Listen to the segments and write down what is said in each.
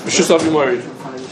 B'shus Avi Mori. The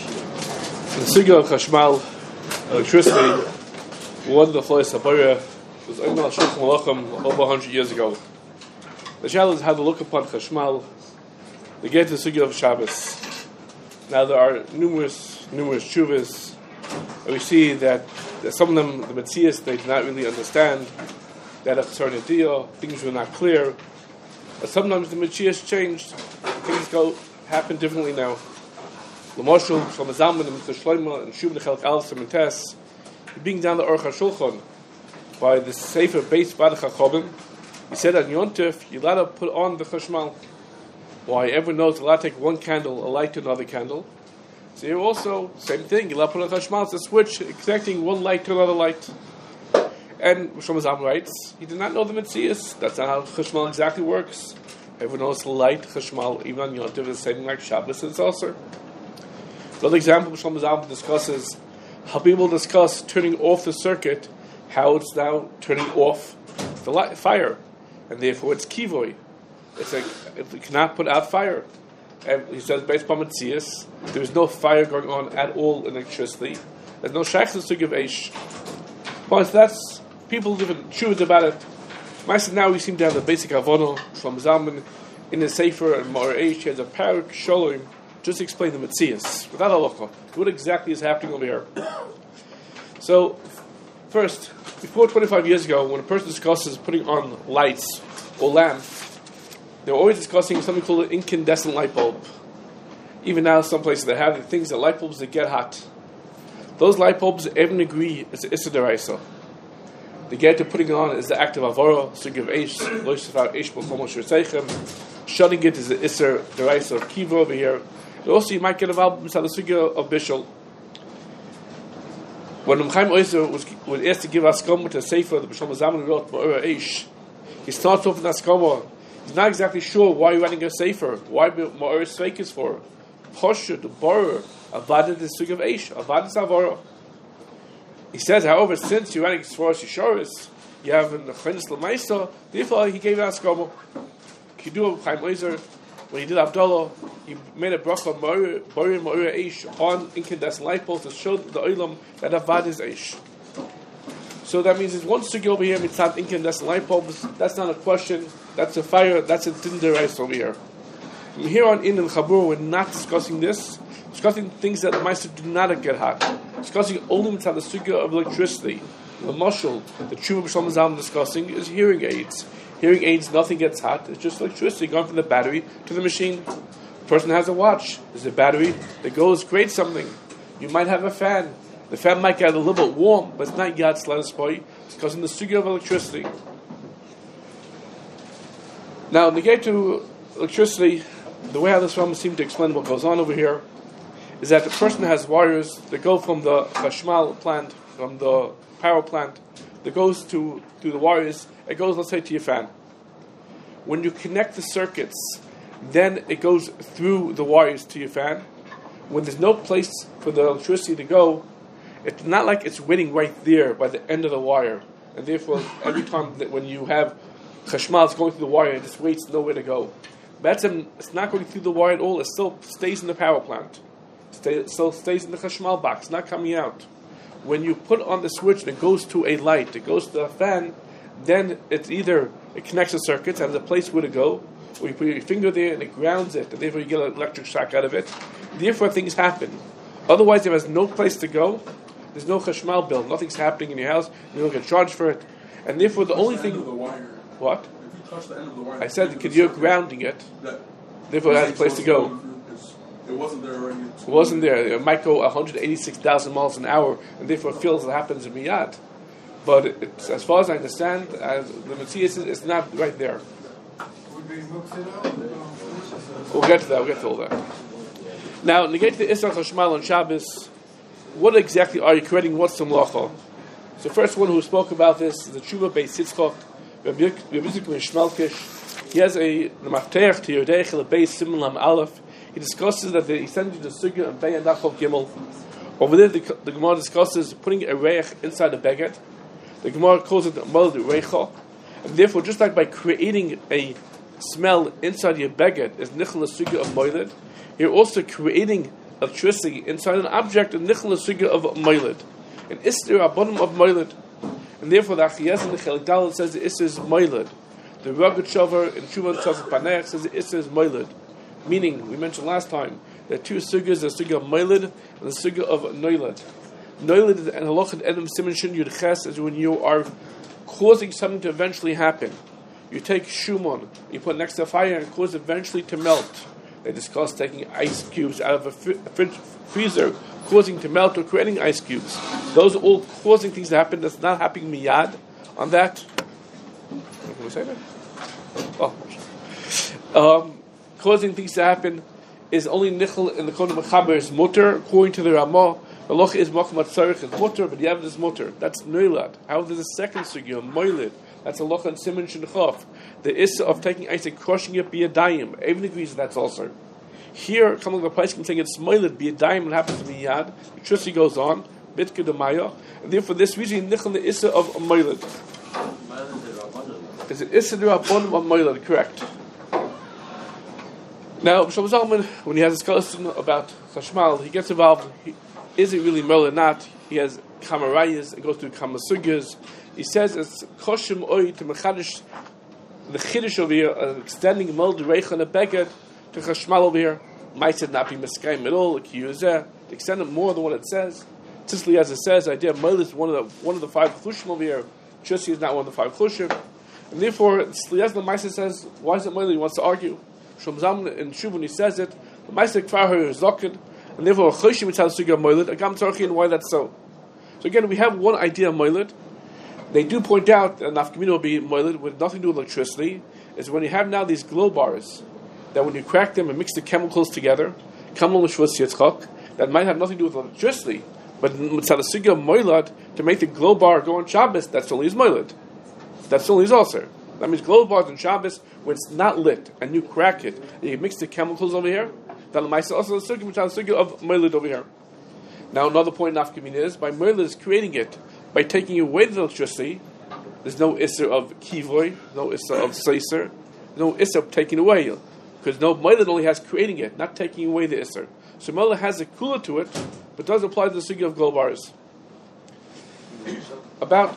Sugya of Chashmal, electricity, one of the Flois Habayra was Ognal Shulchan Malachim over 100 years ago. The Shal is how to look upon Chashmal. They get to the Sugya of Shabbos. Now there are numerous tshuvas, and we see that some of them, the Metzias, they do not really understand that a certain deal, things were not clear. But sometimes the Metzias changed, things happen differently now. L'moshul, Shlomo Zalman, and Mr. Shlomo, and Shub Nechelek Aleph and Tess, being down the Aruch HaShulchan by the Sefer Beis Bad Chachamim, he said on Yontif, you're allowed to put on the Chashmal. Why? Everyone knows you're allowed to take one candle, a light to another candle. So here also, same thing, you're allowed to put on Chashmal, it's a switch connecting one light to another light. And Shlomo Zalman writes, he did not know the Metzias, that's not how Chashmal exactly works. Everyone knows the light, Chashmal, even on Yontif, is the same like Shabbos and Tzasar. Another example, Shlomo Zalman discusses how people discuss turning off the circuit, how it's now turning off the fire, and therefore it's kivoy. It's like if we cannot put out fire, and he says based upon Metzias, there is no fire going on at all in electricity. There's no shaykhs to give eish. But that's people different truths about it. Myself now we seem to have the basic avono. Shlomo Zalman in the Sefer and Ma'or Eish has a parak shalom. Just explain the Metzias without halacha. What exactly is happening over here? So, first, before 25 years ago, when a person discusses putting on lights or lamps, they're always discussing something called an incandescent light bulb. Even now, some places they have the things, the light bulbs that get hot. Those light bulbs, everyone agree, it's Issa Deraisa. The get to putting it on is the act of Avora, Sugya of Eish, Loisafar Eish B'Chomo Shirseichem. Shutting it is the Issa Deraisa of Kiva over here. And also, you might get involved in the Sugya of Bishul. When Chaim Oizer was asked to give Askama to a Sefer, the Shlomo Zalman wrote Ma'or Eish, he starts off with Askama. He's not exactly sure why you're writing a Sefer, why Ma'or Sveik is for. Choshet, Borer, Avad is Sugya of Eish, Avad is Avora. He says, however, since you're writing Sforos Yishoris, you have in the Chenis L'Maisa, therefore he gave Askama. Kidu Chaim Oizer, when he did Abdullah, he made a bracha Ma'or Eish on incandescent light bulbs to show the Olam that Avad is Eish. So that means there's one sugya over here, mitzat incandescent light bulbs. That's not a question. That's a fire. That's a din deraisa over here. From here on in Chabur, we're not discussing this. We're discussing things that the Meister do not get hot. We're discussing only mitzat the sugya of electricity. The mashal, the Tshuva B'Shlomo Zalman discussing is hearing aids. Hearing aids, nothing gets hot. It's just electricity going from the battery to the machine. The person has a watch. There's a battery that goes, creates something. You might have a fan. The fan might get a little bit warm, but it's not yad slanispoi. It's because in the sugya of electricity. Now, in the gate to electricity, the way how this Rambam seems to explain what goes on over here is that the person has wires that go from the Chashmal plant, from the power plant, that goes to the wires. It goes, let's say, to your fan. When you connect the circuits, then it goes through the wires to your fan. When there's no place for the electricity to go, it's not like it's waiting right there by the end of the wire. And therefore, every time that when you have Chashmal, it's going through the wire, it just waits nowhere to go. But it's not going through the wire at all. It still stays in the power plant. It still stays in the Chashmal box. It's not coming out. When you put on the switch and it goes to a light, it goes to the fan, then it's either it connects the circuits and there's a place where to go, or you put your finger there and it grounds it, and therefore you get an electric shock out of it. Therefore things happen. Otherwise, if there's no place to go, there's no Chashmal bill, nothing's happening in your house, you don't get charged for it. And therefore the only thing... The wire. What? If you touch the end of the wire... I said because you're grounding it, therefore it has a place to go. It wasn't there already. It wasn't there. It might go 186,000 miles an hour, and therefore it feels it happens in Miyad. But it's, as far as I understand, the Metzias is not right there. We'll get to that. We'll get to all that. Now, negate the Isra Chashmal on Shabbos. What exactly are you creating? What's the melacha? So, first one who spoke about this is the Tshuva Beis Yitzchok, Rabbi Yitzchok Mishmalkish. He has the Mafteach to Yodei Chel Beis Siman Lam Aleph. He discusses that he sends you the Sugya and Be'yan Dachov Gimel. Over there, the Gemara discusses putting a reich inside a baguette. The Gemara calls it Mal Reicha. And therefore, just like by creating a smell inside your beged is nichel sugya of moiled, you're also creating electricity inside an object, a nichel sugya of moiled. And istir abonim of moiled. And therefore the Achiyas in the Chelik Dalet says the istir is moiled. The Rugged Shover in Shuvah Tzafat Panech says the istir is moiled. Meaning, we mentioned last time, there are two sugyas, the sugya of moiled and the sugya of noiled. Noiled is an halachat edom siman shin yud ches, is when you are causing something to eventually happen. You take shumon, you put it next to a fire and cause it eventually to melt. They discuss taking ice cubes out of a freezer, causing to melt or creating ice cubes. Those are all causing things to happen that's not happening miyad on that. Can we say that? Causing things to happen is only nichel in the Kohen Mechaber is mutter, according to the Ramah. The loch is machmat tzarich is mutter, but the Yavad is mutter. That's noilad. However, there's a second sugya, moilid. That's a loch on siman shenchov. The issa of taking ice and crushing it biyadayim. Even agrees that's also. Here, coming to the place, saying it's moilid biyadayim. What happens to miyad? The tricity goes on. Bitka demaya, and therefore this reason nichel the issa of moilid. Is it issa derabbanim of moilid? Correct. Now, Shlomo Zalman, when he has a discussion about Chashmal, he gets involved. Is it really moilid or not? He has kamarayas and goes through kamasugyas. He says it's koshim oi to mechadish the chiddush over here, extending mold reich on a beged to Chashmal over here. Might it not be miskayim at all? Like you to extend it more than what it says. Tzisli, as it says, the idea of moilid is one of the five chushim over here. Chusi is not one of the five chushim, and therefore Tzlias the Maisa says, why is it moilid? He wants to argue. Shlomo Zalman in Shuv when he says it, the Maisa kvar is zakid, and therefore choshim mitzal sugya moilid. Agam tzarchi, and why that's so. So again, we have one idea of moilid. They do point out that nafkamina will be moilid with nothing to do with electricity. Is when you have now these glow bars that when you crack them and mix the chemicals together, that might have nothing to do with electricity, but mitzal sugya moilid to make the glow bar go on Shabbos, that's only is moilid. That's only is also. That means glow bars on Shabbos when it's not lit and you crack it and you mix the chemicals over here. That might also the sugya of moilid over here. Now another point nafkamina is by moilid is creating it by taking away the electricity. There's no issa of kivoy, no issa of seiser, no issa of taking away, because no moilid only has creating it, not taking away the issa. So moilid has a kula to it, but does apply to the sugya of glow bars. About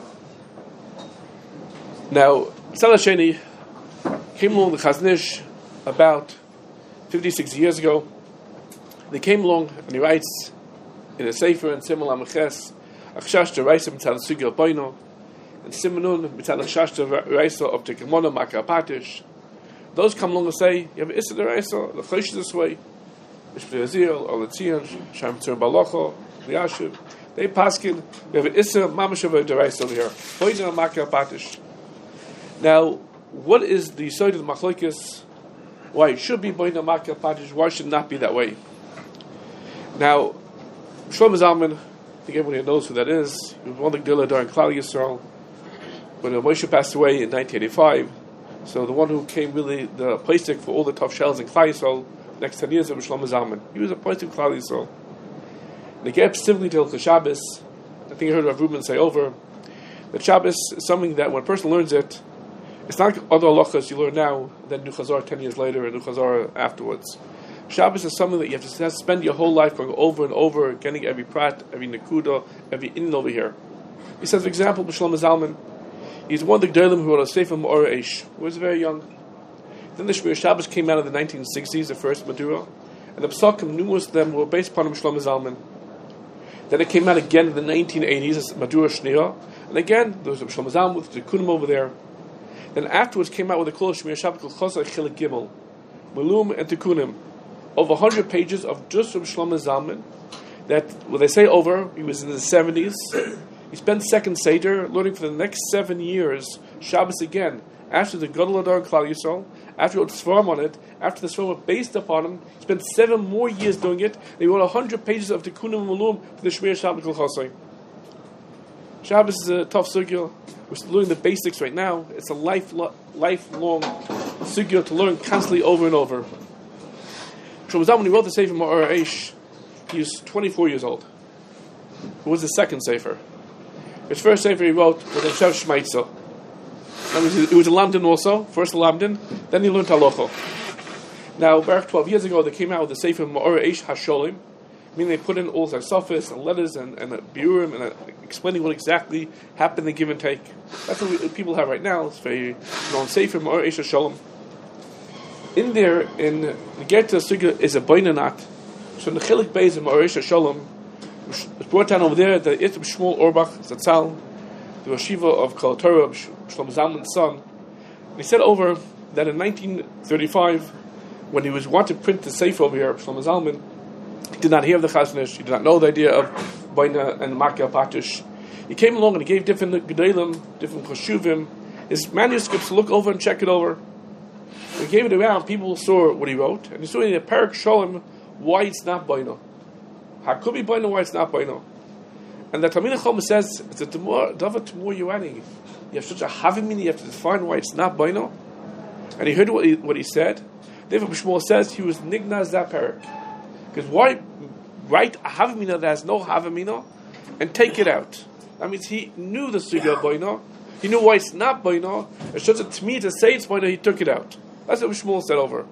now, Tzad Sheni came along the Chaznish about 56 years ago. They came along and he writes in a sefer in Simon Lamaches, Achshash to Raisa Mitzal Sugya Boino, and Simonun Mitzal Achshash to Raisa of Tekemona Maka Patish. Those come along and say, you have Issa de Raisa, the Chosh this way, Mishpli Azil, Oletzion, Sham Tzur Balocho, Liashiv. They paskin, we have Issa Mamashava de Raisa over here, Boino Maka Patish. Now, what is the side of the machlokes? Why it should be Boino Maka Patish? Why should it not be that way? Now, Shlomo Zalman, I think everybody knows who that is. He was one of the Gdolei during Klal Yisrael. When Moshe passed away in 1985, so the one who came really the plastic for all the tough shells in Klal Yisrael next 10 years was Shlomo Zalman. He was a plastic Klal Yisrael. And he gave specifically to Hilchos Shabbos. I think I heard Rav Reuben say over that Shabbos is something that when a person learns it, it's not like other halachas you learn now, then do Chazar 10 years later and do Chazar afterwards. Shabbos is something that you have to spend your whole life going over and over, getting every prat, every nekuda, every in over here. He says, for example, Shlomo Zalman, he's one of the Gdolim who wrote a Sefer Ma'or Eish, who was very young. Then the Shmir Shabbos came out in the 1960s, the first Madura, and the Psakim, numerous of them were based upon Shlomo Zalman. Then it came out again in the 1980s, as Madura Shneira, and again, there was Shlomo Zalman with the Kunim over there. Then afterwards came out with a Kol Shmir Shabbos called Chosar Chilik Gimel, Malum and Tikunim. Over 100 pages of just from Shlomo Zalman, that, when they say over, he was in the 70s, he spent second Seder, learning for the next 7 years, Shabbos again, after the Gadol Adar Klal Yisrael, after he wrote Sfarim on it, after the Sfarim were based upon him, he spent 7 more years doing it, and he wrote 100 pages of Tikkunim and Malum for the Shmir Shabbos Kol Chosai. Shabbos is a tough sugya. We're learning the basics right now. It's a lifelong sugya to learn constantly over and over. Shlomo Zalman, when he wrote the Sefer Ma'or Eish, he was 24 years old. It was the second Sefer. His first Sefer he wrote was Hashem Shmaitza. That means he was a lamdin also, first a lamdin, then he learned halacha. Now, back 12 years ago, they came out with the Sefer Ma'or Eish HaSholim, meaning they put in all the sophists and letters and biurim and explaining what exactly happened in the give and take. That's what people have right now. It's very known Sefer Ma'or Eish HaSholim. In there, in the Gerta Sugya is a Boinanat. So in the Chilik Beis of Ma'or Eish HaSholim, it's brought down over there that Yitzhak Shmuel Orbach Zatzal, the Rosh Yeshiva of Kol Torah, Shlomo Zalman's son, and he said over that in 1935, when he was wanting to print the Sefer over here, Shlomo Zalman, he did not hear of the Chazon Ish, he did not know the idea of Boina and Makia Patish. He came along and he gave different Gedalim, different Choshuvim, his manuscripts to look over and check it over. When he gave it around, people saw what he wrote, and he saw in the Parak Sholem why it's not Boina. How could be Boina, why it's not Boina? And the Talmid Chacham says, it's a more you're adding. You have such a Havimini, you have to define why it's not Boina. And he heard what he said. David Bishmol says he was nignaz that parak. Because why write a Havamina that has no Havamina and take it out? That means he knew the Sugya Boina. He knew why it's not Boina. It's just to me to say it's Boina, he took it out. That's what Bishmol said over.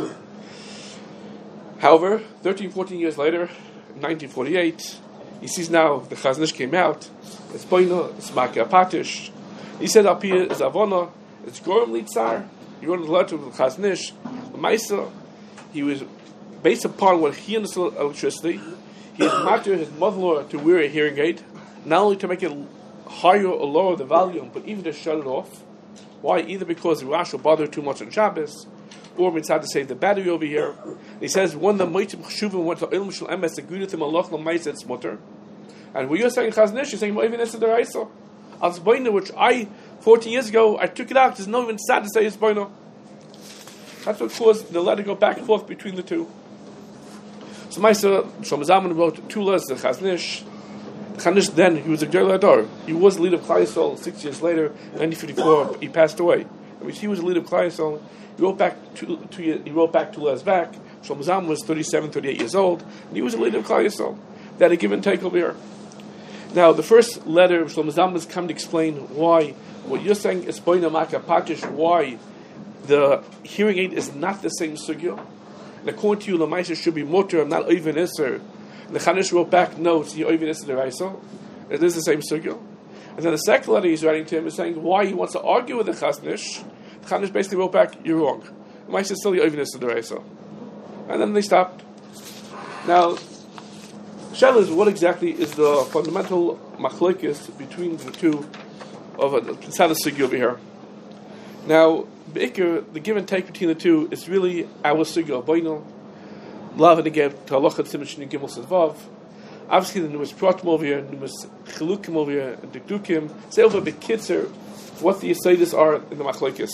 However, 13, 14 years later, in 1948, he sees now the Chazon Ish came out. It's Boina, it's Makia Patish. He said up here is Avona, it's Gorim Litzar. He wrote a letter to the Chazon Ish. The Maisa, he was based upon what he understood electricity. He was matter his mother-in-law to wear a hearing aid, not only to make it higher or lower the volume, but even to shut it off. Why? Either because the Rash will bother too much on Shabbos, or mitzvah to save the battery over here. He says when the Moitzim Cheshuvim went to Ilm Shel Emes, the Gudatim Allah L'Maisa it's mutter. And when you're saying Chazon Ish, you're saying even Esa Deraisa. Al Zboina, which 14 years ago, I took it out. There's no even sad to say it's Boina. That's what caused the letter to go back and forth between the two. So Maisa Shlomo Zalman wrote 2 letters to Chazon Ish. Chazon Ish then, he was a Gedolei Hador. He was the leader of Klal Yisrael. 6 years later, 1954, he passed away. I mean, he was the leader of Klal Yisrael. He wrote back 2 letters back. Shlomo Zalman was 37, 38 years old, and he was the leader of Klal Yisrael. They had a give and take over here. Now, the first letter of Shlomo Zalman has come to explain why what you're saying is Boina Makia Patish, why the hearing aid is not the same sugya. And according to you, Lamaisa should be motor, not Oivin Isser. And the Chazon Ish wrote back, no, it's Oivin Isser Deraisa. It is the same sugya. And then the second letter he's writing to him is saying why he wants to argue with the Chazon Ish. The Chazon Ish basically wrote back, you're wrong. Lamaisa is still the Oivin Isser Deraisa. And then they stopped. Now, Shell is what exactly is the fundamental machlokes between the two of a Tzad Sugya over here. Now, the give and take between the two is really our Sugya Boino. Lav and again to Halacha Tzimah Shini Gimel Sedvav. Obviously, the numerous pratim over here, numerous chilukim over here, and dikdukim. Say over a bit kitzer what the yesodis are in the machlokes.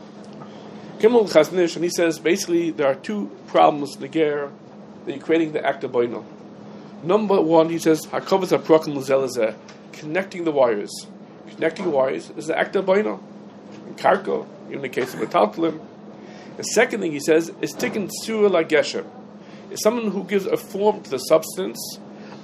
Gimel Chazon Ish, and he says basically there are 2 problems in the ger that you're creating the act of Boino. Number 1, he says hakovas haprokim l'zelazeh, connecting the wires. Connecting wires is the act of Boino. In Karko, even in the case of Metaltalim. The second thing he says is tikkun surah la geshem. It's someone who gives a form to the substance.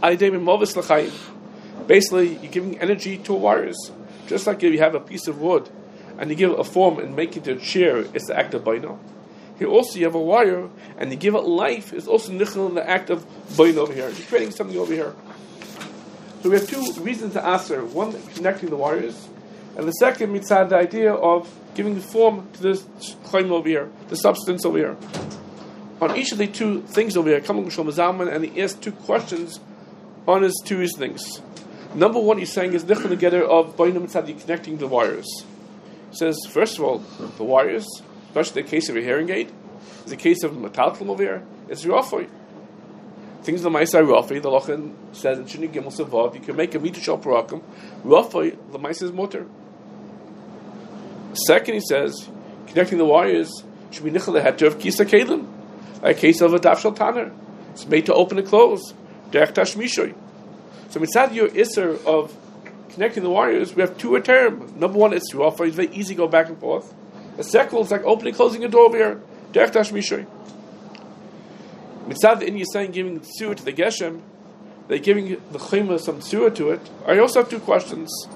Basically, you're giving energy to wires. Just like if you have a piece of wood and you give a form and make it a chair, it's the act of Boino. Here also you have a wire and you give it life, it's also nichel in the act of Boino over here. You're creating something over here. So we have 2 reasons to answer. One, connecting the wires. And the second, mitzad, the idea of giving form to this chayim over here, the substance over here. On each of the 2 things over here, coming from Shlomo Zalman, and he asked 2 questions on his 2 reasonings. Number 1, he's saying is nichel together of Boino mitzad, connecting the wires. He says, first of all, the wires, especially the case of a hearing aid, is the case of metaltalim over here, it's rafoi. Things the Maisa Rafi, the Lochan says in Shini Gimel Savav, you can make a mitushal parakim. Rafi, the Maisa is motor. Second, he says, connecting the wires should be nichel heter of kisa kelim, like a case of a dafshal tanner. It's made to open and close. Derech tashmishoy. So mitzad your isser of connecting the wires, we have 2 terms. Number 1, it's Rafi, it's very easy to go back and forth. The second one is like opening and closing a door over here. Derech tashmishoy. Mitzad the Indian saying giving tzura to the Geshem, they're giving the Chima some tzura to it. I also have 2 questions.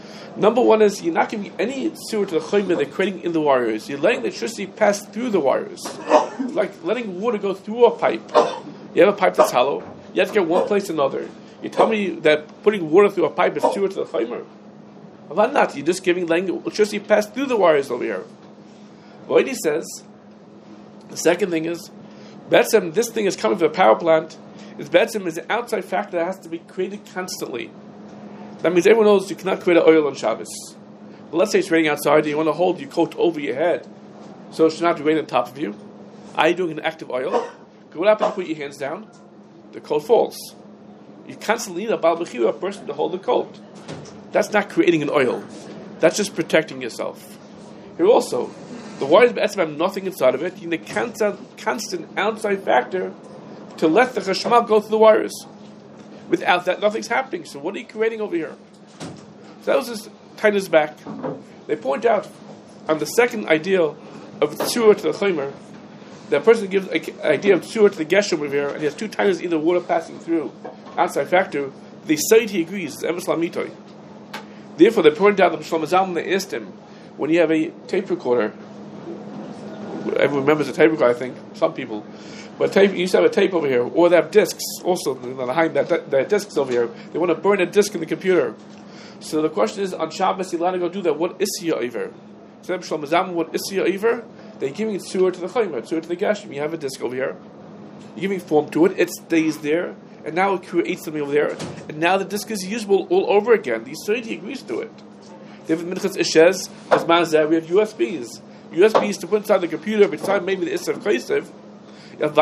Number one is you're not giving any sewer to the chaymer they're creating in the wires. You're letting the electricity pass through the wires. It's like letting water go through a pipe. You have a pipe that's hollow. You have to get one place to another. You tell me that putting water through a pipe is sewer to the chaymer? Well, not. You're just letting the electricity pass through the wires over here. What he says, the second thing is, Betzim, this thing is coming from a power plant. Betzim is an outside factor that has to be created constantly. That means everyone knows you cannot create an oil on Shabbos. But let's say it's raining outside and you want to hold your coat over your head so it should not be raining on top of you. Are you doing an active oil? What happens if you put your hands down? The coat falls. You constantly need a Baal Bechira, a person to hold the coat. That's not creating an oil. That's just protecting yourself. Here also, the wires have nothing inside of it. You need a constant outside factor to let the chashmal go through the wires. Without that, nothing's happening. So what are you creating over here? So that was just Taina's back. They point out on the second ideal of tzura to the chaymer, that person gives an idea of tzura to the geshem over here, and he has two Tainas, either water passing through, outside factor. The side he agrees is emes lamitoy. Therefore, they point out that Shlomo Zalman, they asked him, when you have a tape recorder, everyone remembers a tape recorder, I think, some people. But tape, you used to have a tape over here, or they have discs also behind that discs over here. They want to burn a disc in the computer. So the question is, on Shabbos, you're allowed to go do that. What is your iver? So Shlomo Zalman, what is your iver? They're giving it tzura to the chaymer, tzura to the geshem. You have a disc over here. You're giving form to it. It stays there, and now it creates something over there. And now the disc is usable all over again. The Yisraeli agrees to it. David Minchas Ishez, as Mazah, we have USBs. USBs to put inside the computer, beside maybe the Isser Chaysev. You're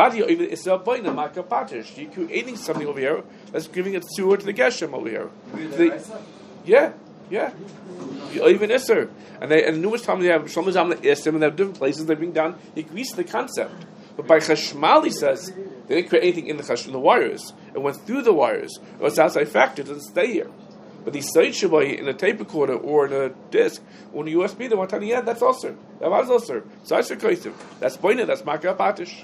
creating something over here that's giving it tzura to the geshem over here. Yeah. Even Isser. And the newest time they have Shlomo Zalman Isser, and they have different places they bring down, he agrees to the concept. But by Chashmal, he says, they didn't create anything in the wires. It went through the wires. It was outside factor, it doesn't stay here. But the side shabai in a tape recorder or in a disc or in a USB, they want to tell you, yeah, that's also. That was also. So I should say, that's boina, that's makah patish.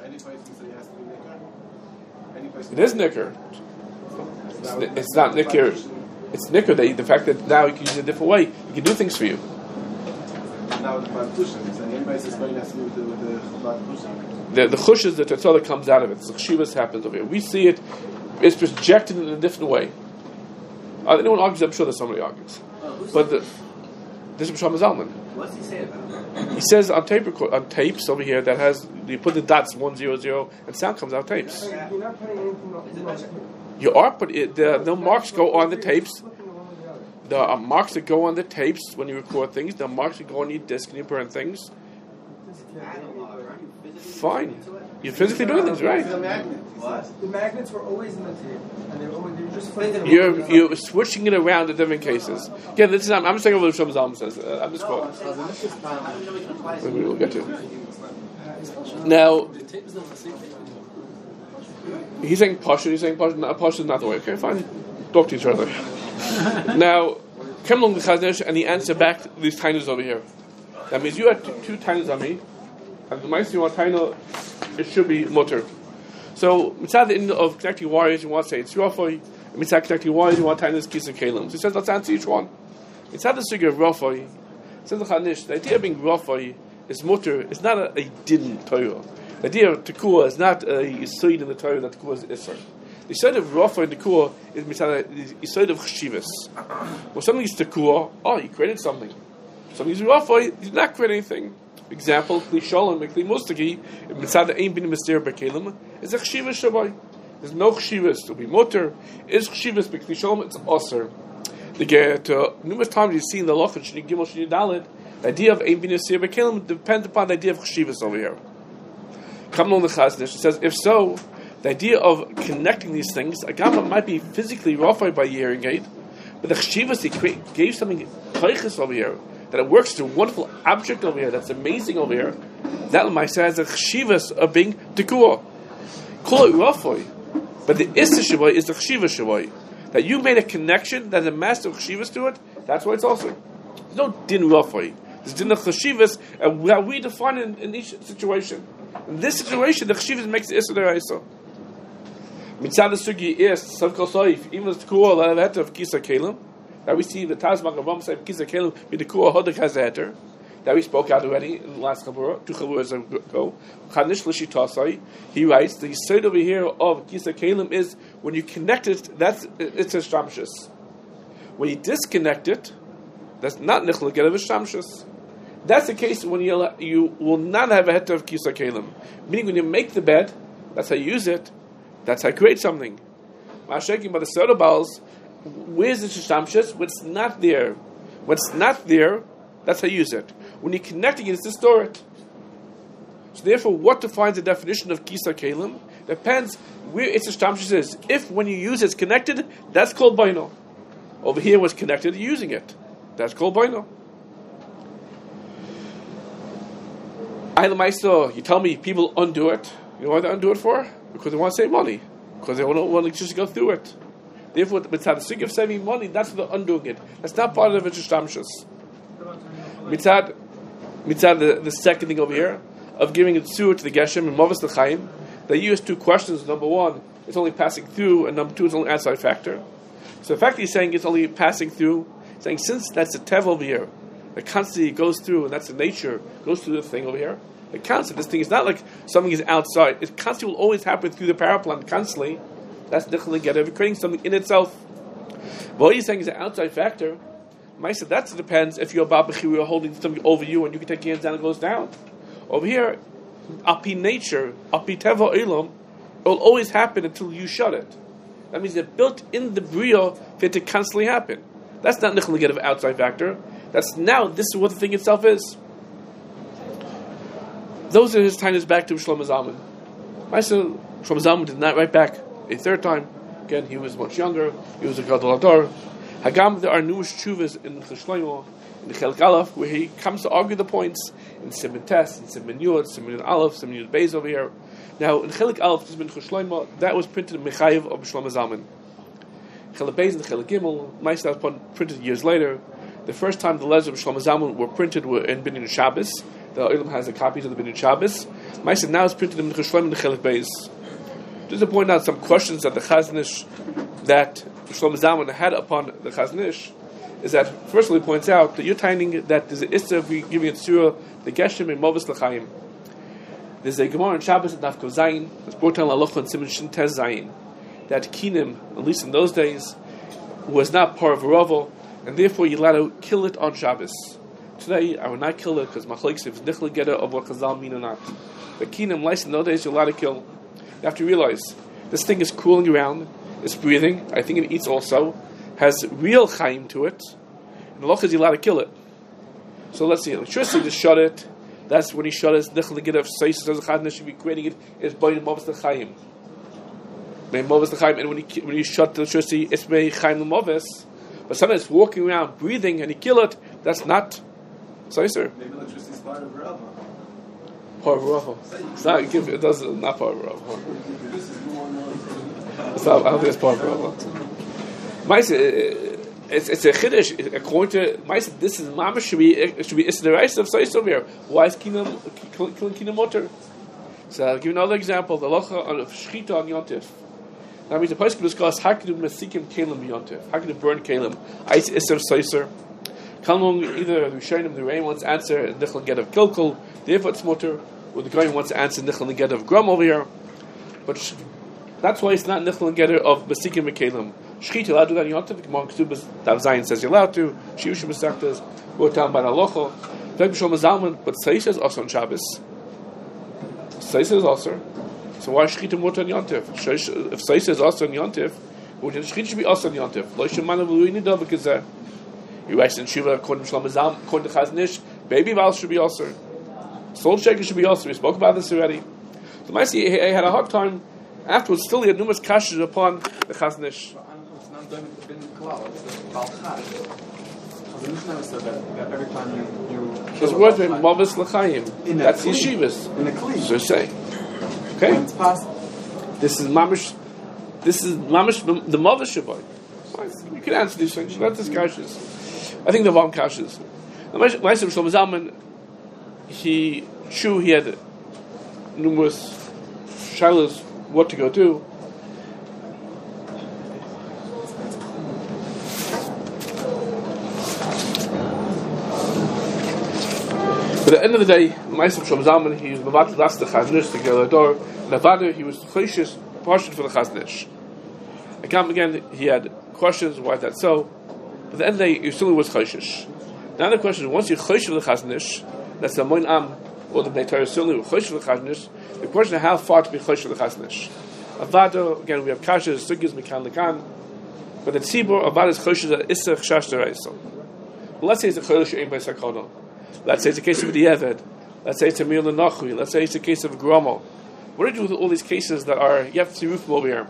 It is nicker. It's not nicker. It's nicker. The fact that now you can use it a different way, you can do things for you. Now the pushing, anybody says going has to do with the pushing. The chush is the tetzah that comes out of it. The chshivas happens over here. We see it. It's projected in a different way. Anyone argues? I'm sure there's somebody argues. But this is Shlomo Zalman. What's he say about it? He says on tapes over here that has you put the dots 100 and sound comes out tapes. You're not putting anything on. You are, but the marks go on the tapes. There are marks that go on the tapes when you record things. There are marks that go on your disc and you burn things. Fine. You're physically doing things, right? The magnets were always in the tape, and they were just flipping. You're switching it around in different cases. Yeah, this is, I'm just saying over what Shlomo Zalman says. I'm just quoting. We'll get to it. Now, he's saying Pasha, he's saying Pasha is not the way. Okay, fine. Talk to each other. Now, come along the Chaznish, and he answered back these tainas over here. That means you had two tainas on me, and the mice you want taina, it should be mutter. So, mitzad the end of connecting wires, you want to say it's Rafai, and mitzad connecting wires, you want tainas kisa kalim. So he says, let's answer each one. Mitzad the sugar of Rafai, says the Chaznish, the idea of being Rafai is mutter, it's not a din Torah. The idea of Tekua is not a yisoid in the Torah that Tekua is Isser. The yisoid of Rafai and Tekua is the yisoid of Chshivas. When something is Tekua, you created something. Something is Rafai, you did not create anything. Example, Kli Shalom and Kli Mustaki, Mitzad Ein Bin Mister Bekelim, is a Chshivas Shabai. There's no Chshivas to be mutter. Is Chshivas Kli Shalom, it's Osir. Numerous times you see in the Loch and Shni Gimel Shni Dalet, the idea of Ein Bin Mister Bekelim depends upon the idea of Chshivas over here. Come on the Chaznish, it says, if so, the idea of connecting these things, a Gamba might be physically Rafai by hearing aid, but the Chshivas, he gave something Kaichas over here, that it works as a wonderful object over here, that's amazing over here, that might say as a Chshivas of being Tekua. Call it Rafai, but the Issa Shavai is the Chshivas Shavai. That you made a connection, that the master of Chshivas to it, that's why it's also. There's no Din Rafai. There's Din of Chshivas, and how we define it in each situation. In this situation, the Chshivas makes the Issa Deraisa. Mitzad the Sugi is, Savkal Saif, even as Tekua, Lavet of Kisa Kalim, That we see the Tazmak of Ramsay Kisa Kelim Bidikua Hodak has a heter. That we spoke out already in the last Chavura, 2 Chavuras ago. Chanish Lishitasai, he writes, the side over here of Kisa Kelim is when you connect it, it's a Shtamshus. When you disconnect it, that's not Nichel Get of a Shtamshus. That's the case when you will not have a heter of Kisa Kelim. Meaning when you make the bed, that's how you use it, that's how you create something. Ma'ashekim by the soda balls, where's the shtamshus? When it's not there. When it's not there, that's how you use it. When you're connecting it, it's to store it. So therefore, what defines the definition of Kisa Kelim depends where its shtamshus is. If when you use it's connected, that's called baino. Over here, when it's connected, you're using it. That's called baino. You tell me people undo it. You know why they undo it for? Because they want to save money. Because they don't want to just go through it. Therefore, mitzad the sake of saving money, that's what they're undoing it. That's not part of the shtamshus. Mitzad the second thing over here of giving a tzur to the geshem and movas l'chaim, they use two questions. Number one, it's only passing through, and number two, it's only outside factor. So the fact that he's saying it's only passing through, saying since that's the tev over here, the constantly goes through, and that's the nature, goes through the thing over here. It counts it. This thing is not like something is outside. It constantly will always happen through the power plant, constantly. That's nichel get creating something in itself. But what he's saying is an outside factor. Maisa, that depends if you're about b'chiru, you're holding something over you, and you can take your hands down and it goes down. Over here, api nature, api teva ilam, it will always happen until you shut it. That means they're built in the bria for it to constantly happen. That's not nichel get outside factor. That's now, this is what the thing itself is. Those are his tiniest back to Shlomo Zalman. Shlomo Zalman did not write back a third time. Again, he was much younger. He was a Gadol Hador. Hagam, there are numerous tshuvas in Shlomo, in the Chelek Aleph, where he comes to argue the points in Siman Tes, in Siman Yud, Siman Aleph, Siman Yud Beis over here. Now, in Chelek Aleph, in Shlomo, that was printed in Mechayev of Shlomo Zalman. Chelek Beis and Chelek Gimel, Ma'aseh was printed years later. The first time the letters of Shlomo Zalman were printed were in Binyan Shabbos. The Olam has the copies of the Binyan Shabbos. Ma'aseh now is printed in Shlomo and the Chelek Beis. Just to point out some questions that the Chaznish, that Shlomo Zalman had upon the Chaznish, is that first of all he points out that you're timing that there's an issue of giving it surah the geshem and movas l'chaim. There's a Gemara in Shabbos at Daf Kuf Zayin that's brought down Halacha and Siman Shin Tes Zayin that kinim, at least in those days, was not part of a ravel, and therefore you're allowed to kill it on Shabbos. Today I would not kill it because machlokes if it's nichel geder of what Chazal mean or not. But kinim, in those days you're allowed to kill. You have to realize this thing is cooling around, it's breathing. I think it eats also, has real chaim to it, and the loch is allowed to kill it. So let's see. Electricity just shut it. That's when he shut it. Nichel geder of seis as a chadna should be creating it. It's by movas l'chaim. By movas l'chaim, and when he shut the electricity, it's by chaim l'movas. But sometimes it's walking around, breathing, and he kill it. That's not. Sorry, sir. Maybe electricity is part of Rava. Part of Rava. It's not. It does not part of Rava. It's not, I don't think it's part of Rava. It's a chiddush. According to Maisa, this is mama should be it's the rice of Sais over here. Why is killing kinam motor? So I'll give you another example. The halacha of shchita on yontif. That means the place can discuss how can you mesikim kalim yontif? How can you burn kalim? Ice iser seiser. Kalmung either the Rishonim, the rain wants to answer nichel get of kilkul, therefore it's motor, or the guy wants to answer nichel get of grum over here. But that's why it's not nichel and getter of basikim mekalim. Shchita allowed to do that in Yontif. The Gemara Ketubas Tav Zayin says you're allowed to. Shiushim Masechtas brought down by the Halacha. V'ek B'Shlomo Zalman, but Seis is also on Shabbos. Seis is also. So why shchita mutar on Yontif? If Seis is also on Yontif, shchita should be also on Yontif. Lo Shemana V'Luini Dov Kazeh. You write in Shiva according to Shlomo Zalman, according to Chaznish, baby Val should be also. Soul shaker should be also. We spoke about this already. So Maisi he had a hard time. Afterwards, still he had numerous kashas upon the Chaznish. Every time you there's words with Mavis L'chaim. That's yeshivas. In the Kli. So say. Okay? It's possible. This is mamish the Mavis Shabbat. You can answer these things. Not this kashas. I think the wrong kashas. The Ma'aseh Shlomo Zalman, he had numerous shilas what to go do. But at the end of the day, Ma'aseh Shlomo Zalman, he was Mavad last the Chaznish to get the door, and Avada, he was Choishes, partial for the Chaznish. Again, he had questions, why is that so? But at the end of the day, he still was Choishes. Now the question is, once you're Choishes for the Chaznish, that's the Moin Am, or the Bnei Torah certainly were Choishes for the Chaznish, the question is how far to be Choishes for the Chaznish. Avada, again, we have Kashas, Sugis, Mikan, Lekan, but the Tzibur, Avada is Choishes at Issa, Chash, Deraisa. Let's say it's a Chodesh Ein Beis HaKono. Let's say it's a case of the Eved. Let's say it's a Mir Lenachui. Let's say it's a case of Gromo. What do you do with all these cases that are, you have to see Rufim over here?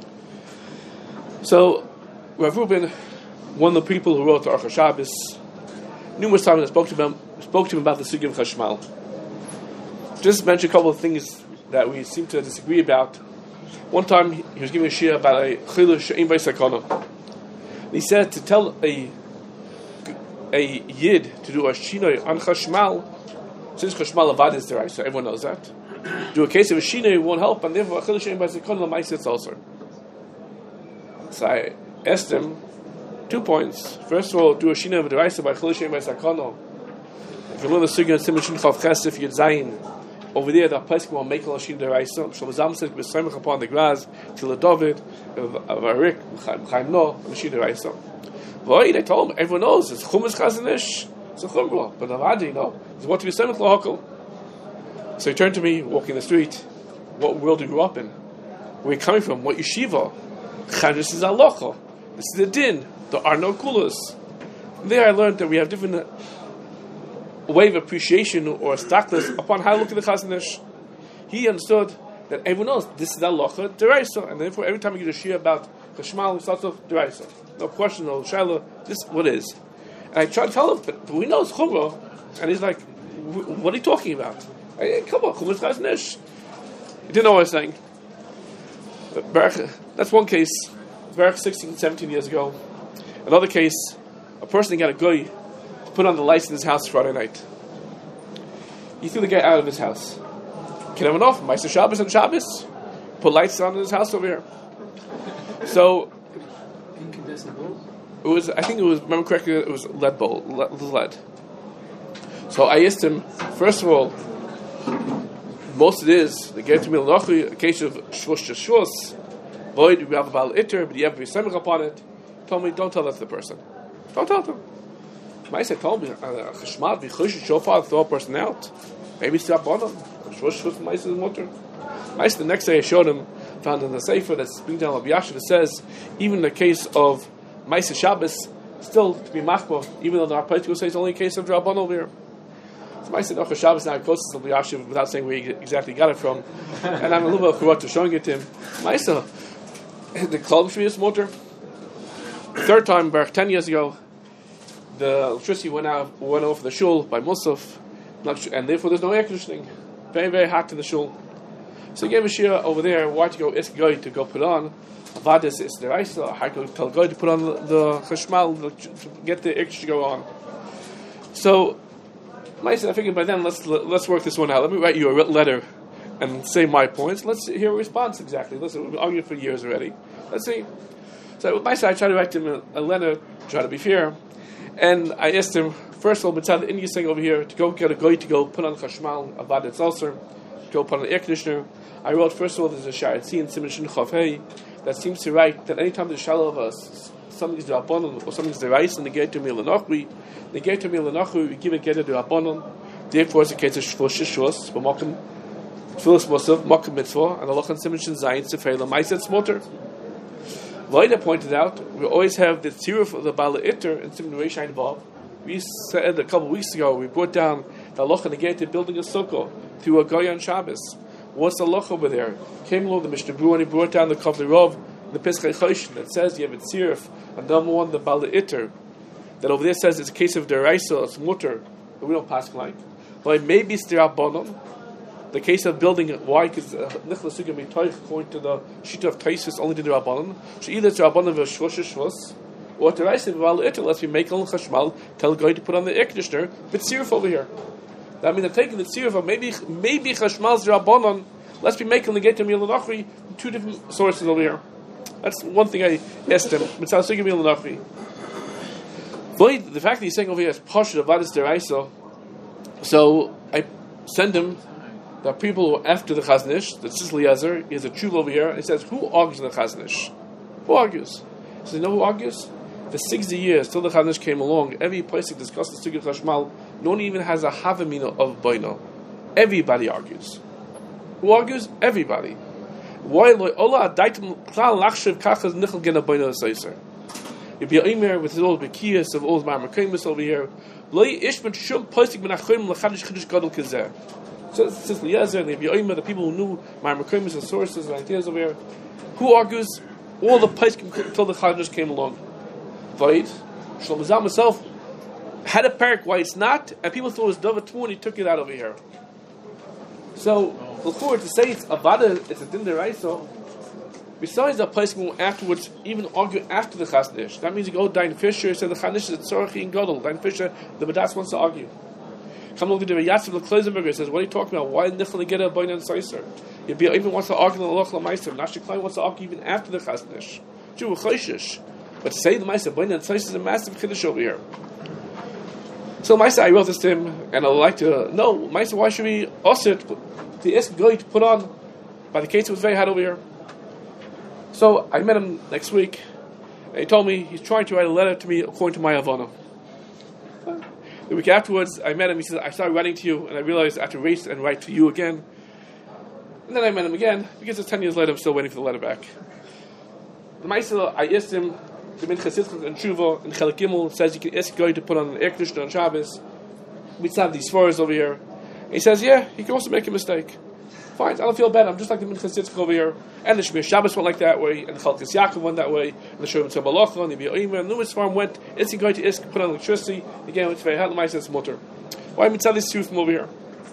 So, Rav Rubin, one of the people who wrote the Aruch HaShabbos, numerous times I spoke to him about the Sugya of Chashmal. Just mention a couple of things that we seem to disagree about. One time he was giving a shir about a Chilush Ein Beis HaKono. He said to tell a Yid to do a Shinoi on Chashmal, since Chashmal Avad is there, so everyone knows that. Do a case of a Shinoi won't help, and therefore a Chilush Ein Beis HaKono L'maaseh it's also. So I asked him 2 points. First of all, do a Shinoi of the Raisa by Chilush Ein Beis HaKono. If you learn the Sugya Simon Shin Chav Chesef Yud Zayin, over there the place will make a Shin Deraisa. Shlomo Zalman says b'Samech upon the Graz till the David of Arik Chaim No the Shin Deraisa. Boy, they told him everyone knows it's Chumash Chazanish, it's a Chumrah, but Avadi, you know, it's what to be Samech Lahakol. So he turned to me walking the street. What world you grew up in? Where are you coming from? What yeshiva? Chadris is halacha. This is the din. There are no kulas. There I learned that we have different way of appreciation or stakless upon how to look at the Chazanish. He understood that everyone knows this is halacha deraisa, and therefore every time you get a shir about Chashmal, he starts off deraisa. No question, no shaila. This is what it is. And I tried to tell him, but we know it's chumrah, and he's like, "What are you talking about? Come on, chumash Chazanish." He didn't know what I was saying. That's one case. Baruch 16, 17 years ago. Another case, a person got a guy to put on the lights in his house Friday night. He threw the guy out of his house. Can have enough? Ma'aser Shabbos and Shabbos. Put lights on in his house over here. So it was. I think it was. Remember correctly, it was lead bowl, lead. So I asked him. First of all, most it is they get to me a case of shvush to shvus. Void, we have a bal iter, but you have to be semich upon it. He told me, don't tell that to the person. Don't tell them. Ma'aseh told me, chashmal v'chush shofar, throw a person out. Maybe stop on him. Shvush Ma'aseh is mutter. Ma'aseh the next day I showed him, found in the sefer that's being down Rabbi Yashiv, it says even in the case of Ma'aseh Shabbos, still to be machmor, even though our place will say it's only a case of Rabban over here. So Ma'aseh Nocha Shabbos now goes to Rabbi Yashiv without saying where he exactly got it from, and I'm a little bit corrupt to showing it to him. Ma'aseh, the Klal B'Shvi is mutter. Third time, back 10 years ago, the electricity went off the shul by Musaf, and therefore there's no air conditioning. Very, very hot in the shul. So he gave a shir over there, why to go ask Goy to go put on Avadis is the Raisa, I go tell Goy to put on the Chashmal to get the air to go on. So I figured by then let's work this one out. Let me write you a letter and say my points. Let's hear a response exactly. Listen, we've been arguing for years already. Let's see. So with my side, I tried to write him a letter, try to be fair, and I asked him, first of all, the Indian thing over here, to go get a guy to go put on Chashmal, Avad Etzalser, to go put on an air conditioner. I wrote, first of all, there's a Sha'atzi in Simon Shin Chav Hei that seems to write that anytime there's shallow of us, something's the Rabbanon, or something's the Reis, and the Gate to Mir Lenachri, the Gate to Mir Lenachri, we give a Gate to the Rabbanon, therefore it's a case of Shvush Shus, but Mokum, Tfilas Musaf, Mokum Mitzvah, and Allah and Simon Shin Zayin, Sefei L'maaseh Smoter. Vaida pointed out, we always have the tziruf of the Bala Itter and Simon Reish Ein Vav. We said a couple of weeks ago, we brought down the halacha negated building a sukkah through a Goy on Shabbos. What's the halacha over there? Came along the Mishnah Berurah and he brought down the Kavli Rov, the Pesach Choshen that says you have a tziruf, and number one, the Bala Itter, that over there says it's a case of deraisa, it's mutter, but we don't pass like. But maybe it's the Rabbanon. The case of building, why? Because Nichla Sugya Mitoich, according to the Shita of Taisus, only did the Rabbanon. So either it's Rabbanon of Shvush Shvus, or to Reis of Val Itter, let's be making Chashmal, tell Goy to put on the air conditioner, but Tziruf over here. That means they're taking the Tziruf of maybe Chashmal's Rabbanon, let's be making the Gate to Mil Nachri, two different sources over here. That's one thing I asked him. Mitzal Sugya Mil Nachri. The fact that he's saying over here is Pasha of Vadis Deraisa, So I send him the people who after the Chaznish, the Tzitz Eliezer. He has a tshuva over here. And he says, who argues in the Chaznish? Who argues? He says, you know who argues? For 60 years, till the Chaznish came along, every place that discussed the Sugya Chashmal, no one even has a Havamina of Boino. Everybody argues. Who argues? Everybody. Why? Ola adaitim klal lachshav kachas nichel gena Boino seiser. You'd be Omer with his old Bekiyas of old Marmakaimus over here. Loi ishmet shum posik ben achrim lechadish chidish gadol kizeh. So since Eliezer and the Omer, the people who knew Marmakaimus and sources and ideas over here, who argues? All the posik until the Chaznish came along. Void. Shlomo Zalman himself had a parak why it's not, and people thought it was David Tmu, and he took it out over here. So, before to say it's Avada, it's a Din Deraisa, besides the place who afterwards even argue after the Chaznish. That means you go Dain Fisher, say the Chaznish is Tzorchi and Godel. Dain Fisher, the Badas wants to argue. Come along to the Yatziv Lekleisenberger, says, what are you talking about? Why Nichel get a Boina and Seiser? Yabir even wants to argue in the Loch LaMaiser. Nashi Klein wants to argue even after the Chaznish. Jew Choshish. But to say the Meiser Boina and Seiser is a massive Kiddush over here. So Meiser, I wrote this to him, and I'd like to know, Meiser, why should we ask it the ask guy to put on by the case it was very hot over here? So I met him next week, and he told me he's trying to write a letter to me according to my Havana. The week afterwards, I met him. He said, I started writing to you, and I realized I have to race and write to you again. And then I met him again, because it's 10 years later, I'm still waiting for the letter back. The Meiser, I asked him, the Minchas Yitzchak and Tshuva, and Chelik Gimel says you can ask guy to put on an air conditioner on Shabbos. We still have these svaras over here. And he says, yeah, he can also make a mistake. Fine, I don't feel bad. I'm just like the Minchas Yitzchak over here. And the Shmir Shabbos went like that way, and the Chalkas Yaakov went that way, and the Shurim Tzabalacha, and the B'yoimer, and the numerous farm went, it's going to put on electricity. Again, it's very hot, the Meiser, it's mutter. Why am I telling this to you from over here?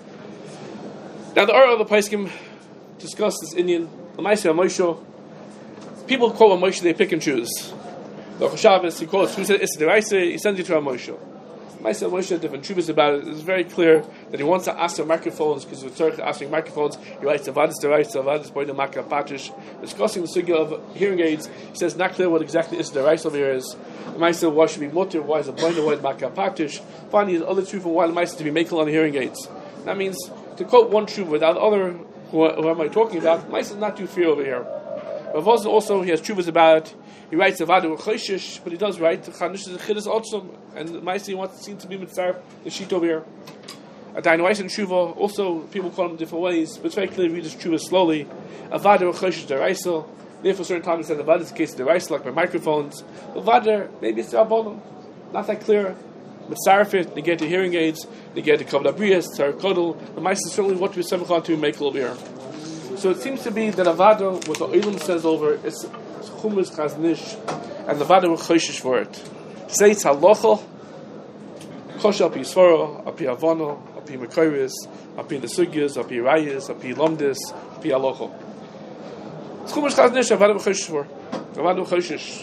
Now, the Ur of the Paiskim discuss this Indian, the Meiser Moshe. People quote a Moshe, they pick and choose. The Shabbos, he quotes, who said, it's the Raisa, he sends you to a Moshe. Meiser Moshe had different trubas about it. It's very clear that he wants to ask for microphones because with Tzarech asking microphones, he writes Avadis Deraisa, Avadis Boina Maka Patish, discussing the sugya of hearing aids. He says not clear what exactly is Deraisa over here is. Meiser, why should be mutter? Why is it Boina? Why is Maka Patish? Finally, the other truth for why the Meiser to be making on the hearing aids. That means to quote one truth without the other. Who am I talking about? Meiser is not too fair over here. But also he has truvas about it. He writes Avadu Choshish, but he does write the Chanish is a Chiddush Otzum, and Meiser wants to be mitzvah the sheet over here. A Dainwais and Shuva, also people call him different ways, but it's very clear to read this Shuva slowly. Avadu Choshish Deraisa. Therefore, certain times he says Avadu is the case of Deraisa, like by microphones. Avadu, maybe it's Rabbanim. Not that clear. But Sarafit, they get the hearing aids, they get the Kavod Abriyas, Tzar Kodel. The Meiser is certainly what we Semachon to make over here. So it seems to be that Avadu, what the Olam says over, it's Chumash Chaznish, and the Avadu were Choshish for it. Say it's Halacha, Chosh Api Yisvara, Api Havana, Api Mekayris, Api the Sugyas, Api Rayas, Api Lomdis, Api Halacha. It's Chumash Chaznish, Avadu were Choshish for. Avadu Choshish.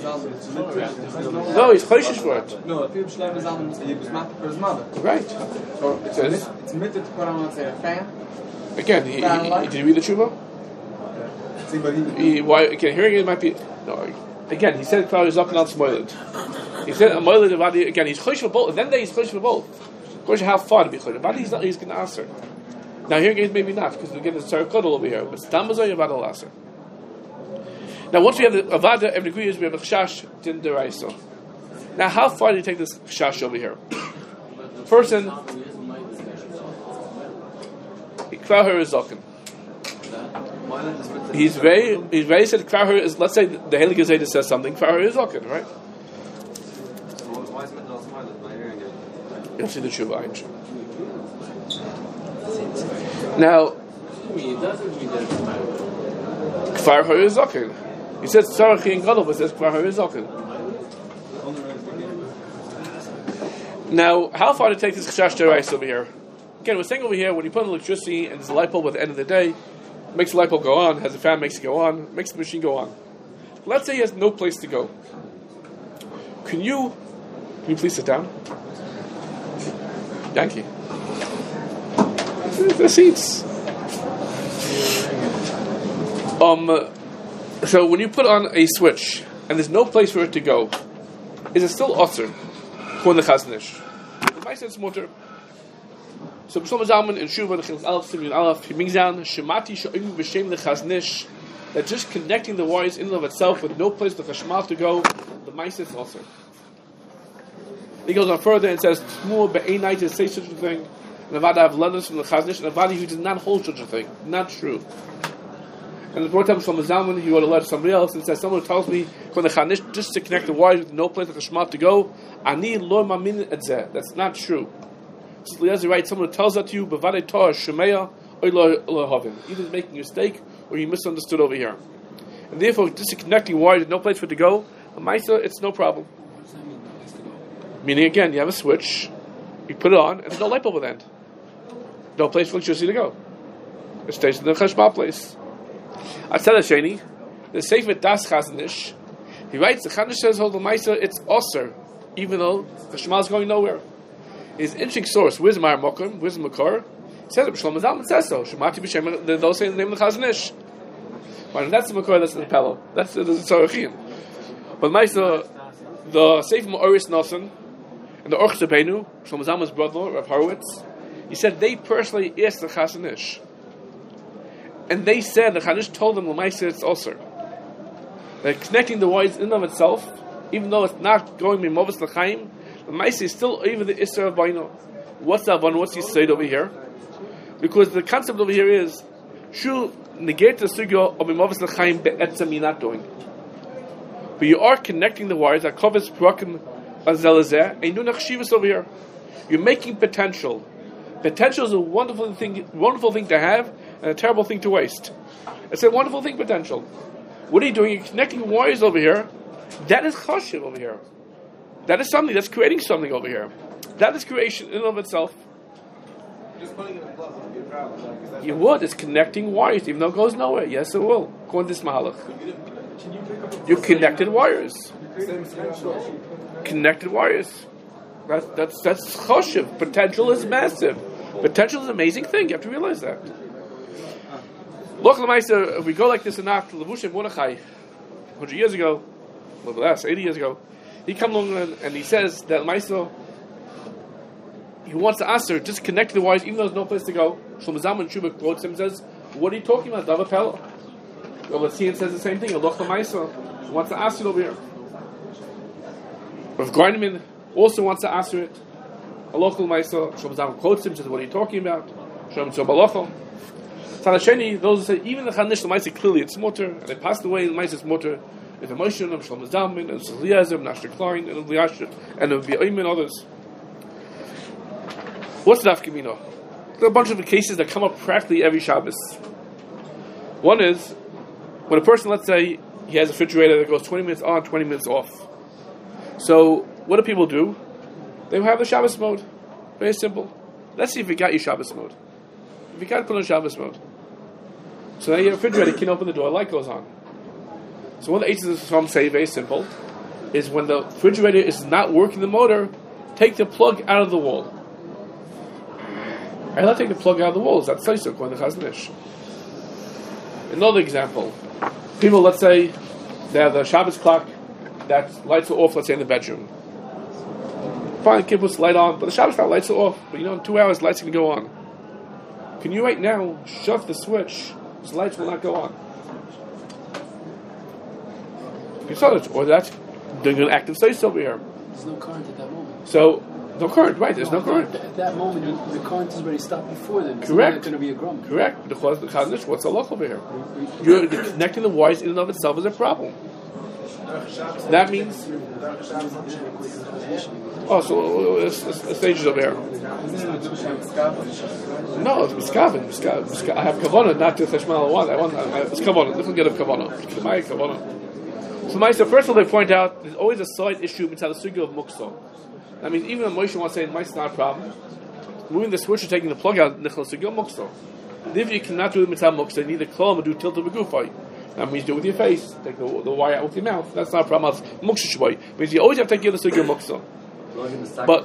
No, he's Choshish for it. No, people Shlomo Zalman, he was matter for his mother. Right. So it's meant to put on, let's say, a fan. Again, did you read the Tshuva? See, but he hearing it might be. No, again, he said Klar is up and out Smoiled. He said a Moiled Avadi, again, he's Chosh for both. Then he's Chosh for both. Of course, how far to be Chosh. Avadi, he's going to answer. Now, hearing it maybe not, because we get the Tzar Kodel over here. But Stambazay, Avadi will answer. Now, once we have the Avada, every degree is we have a Chash Din Deraisa. Now, how far do you take this Chash over here? Person. Kvar is Zokin. He's very said Kvar is. Let's say the Heilige Zayda says something. Kvar is Zokin, right? You'll see the Tshuva. Now, Kvar is Zokin. He says Tzarachi and Gadol, but says Kvar is Zokin. Now, how far to take this Chash Deraisa over here? Again, we're saying over here, when you put on electricity and there's a light bulb at the end of the day, it makes the light bulb go on, has a fan, makes it go on, makes the machine go on. Let's say he has no place to go. Can you please sit down? Yankee. The seats. So when you put on a switch and there's no place for it to go, is it still Osir? For the Chaznish. The Meiser is mutter. So Shlomo Zalman in Shuvah Nechil's Aleph Simeon Aleph, he brings down Shemati Sha'im V'Shem Lechaznish, that just connecting the wires in and of itself with no place for Chashmal to go, the Ma'aseh is also. He goes on further and says, T'mur be'enai to say such a thing, and Avada have letters from the Chaznish, and Avada who does not hold such a thing. Not true. And the fourth time from Zalman, he wrote a letter to somebody else and says, someone tells me from the Chaznish just to connect the wires with no place for Chashmal to go, Ani lo mamin et zeh. That's not true. So Eliezer writes, someone who tells that to you, Bavadei Torah Shemeya, or lo havin. Either making a mistake or you misunderstood over here. And therefore, just connecting wires with no place for it to go, a Ma'aseh, it's no problem. Meaning again, you have a switch, you put it on, and there's no light bulb at the end. No place for electricity to go. It stays in the Chashmal place. Atzad Hasheni, the Sefer Das Chaznish, he writes, the Chaznish says, hold the Ma'aseh, it's Osir, even though the Shema is going nowhere. His interesting source, where's Mar Mokum, where's Makar? He says it, Shlomo Zalman says so. Shemati B'Shem, they'll say the name of the Chaznish. But that's the Makar, that's the Pelo. That's the Tzorachim. But Ma'aseh, the Sefer Ma'oris Nosen, and the Orch Zabenu, Shlomo Zalman's brother, Rav Horowitz, he said they personally asked the Chaznish. And they said, the Chaznish told them, L'maiseh, it's Osir. That connecting the wires in and of itself, even though it's not going Mimovis L'chaim, the L'maiseh is still over the Isra of Baino. What's that one? What's he said over here? Because the concept over here is, Shu negate the sugya of Mimovis L'chaim be'etzem you're not doing. But you are connecting the wires, that covers Prakim Azelazeh, and you do Nachshivas over here. You're making potential. Potential is a wonderful thing to have, and a terrible thing to waste. It's a wonderful thing, potential. What are you doing? You're connecting wires over here. That is chashiv over here. That is something that's creating something over here. That is creation in and of itself. Just putting it in plus would be a problem. You would. It's connecting wires, even though it goes nowhere. Yes, it will. According to this mahalach. You connected wires. Connected wires. That's chashiv. Potential is massive. Potential is an amazing thing. You have to realize that. Look, L'maiseh, if we go like this in Nacht, Levusha Mordechai, 100 years ago, a little less, 80 years ago, he comes along and he says that L'maiseh, he wants to ask her, just connect the wires, even though there's no place to go. Shlomo Zalman Shubak quotes him and says, what are you talking about? Dava Pella. Rav Latzian says the same thing. Look, L'maiseh, he wants to ask it over here. Rav Garniman also wants to answer it. Aloch L'maiseh, Shlomo Zalman quotes him, says, what are you talking about? Shalom Tzom Alochel. Tanasheni, those who say, even the Chaznish, the Ma'aseh, clearly it's mutter, and they passed away, the Ma'aseh is mutter. It's a Moshe, and Shlomo Zalman, and Eliezer, and Asher Klein, and Eliashib, and V'yim, and others. What's Nafka Mina? There are a bunch of cases that come up practically every Shabbos. One is, when a person, let's say, he has a refrigerator that goes 20 minutes on, 20 minutes off. So, what do people do? They have the Shabbos mode. Very simple. Let's see if you got your Shabbos mode. If you can't put on Shabbos mode. So now your refrigerator can open the door, light goes on. So what the Eitzes from say, very simple, is when the refrigerator is not working the motor, take the plug out of the wall. I not take the plug out of the wall, is that so according to Chaznish. Another example. People, let's say, they have the Shabbos clock that lights are off, let's say in the bedroom. Fine, kid puts the light on, but the Shabbos clock lights are off. But in 2 hours, lights are going to go on. Can you right now shove the switch? The lights will not go on. You saw it, or that's doing an active slice over here. There's no current at that moment. So, no current, right? There's no current. At that moment, the current is already stopped before then. It's Correct. not going to be a grum. Correct. The Chaznish, what's the look over here? You're connecting the wires in and of itself is a problem. That means. Oh, so it's stages over here. No, it's Miskavin. I have Kavanah, not to Chashmal one. It's Kavanah. This will get a Kavanah. My Kavanah. So, Ma'aseh, first of all, they point out there's always a side issue inside the sugya of Mukso. That means even if Moshe wants to say Ma'aseh is not a problem, moving the switch or taking the plug out, Nichel sugya Mukso. If you cannot do the mitzvah Mukso, you need the Kol and do tilt of a gufay. That means do it with your face. Take the wire out with your mouth. That's not a problem. Mukso shvoy. Means you always have to take the sugya Mukso. But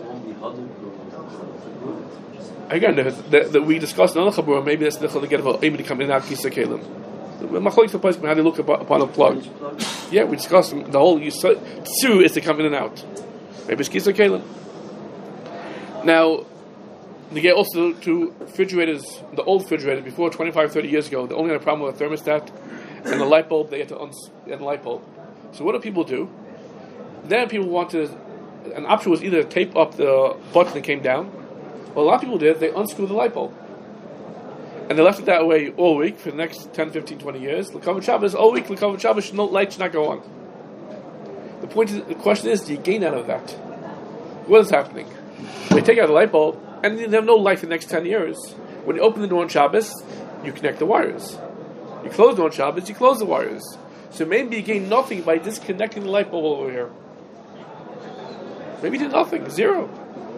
again, we discussed another chabur. Maybe that's the to get about able to come in and out kisa kalim. Machlokes the place how they look upon a plug. Yeah, we discussed the whole tzu is to come in and out. Maybe it's kisa kalim. Now, They get also to refrigerators, the old refrigerators before 25, 30 years ago. They only had a problem with a thermostat and the light bulb. They had to and the light bulb. So what do people do? Then people wanted, an option was either tape up the button that came down. What a lot of people did, they unscrewed the light bulb. And they left it that way all week for the next 10, 15, 20 years. L'kavod Shabbos, all week, L'kavod Shabbos, no light should not go on. The question is, do you gain out of that? What is happening? They take out the light bulb, and they have no light for the next 10 years. When you open the door on Shabbos, you connect the wires. You close the door on Shabbos, you close the wires. So maybe you gain nothing by disconnecting the light bulb over here. Maybe you did nothing, zero.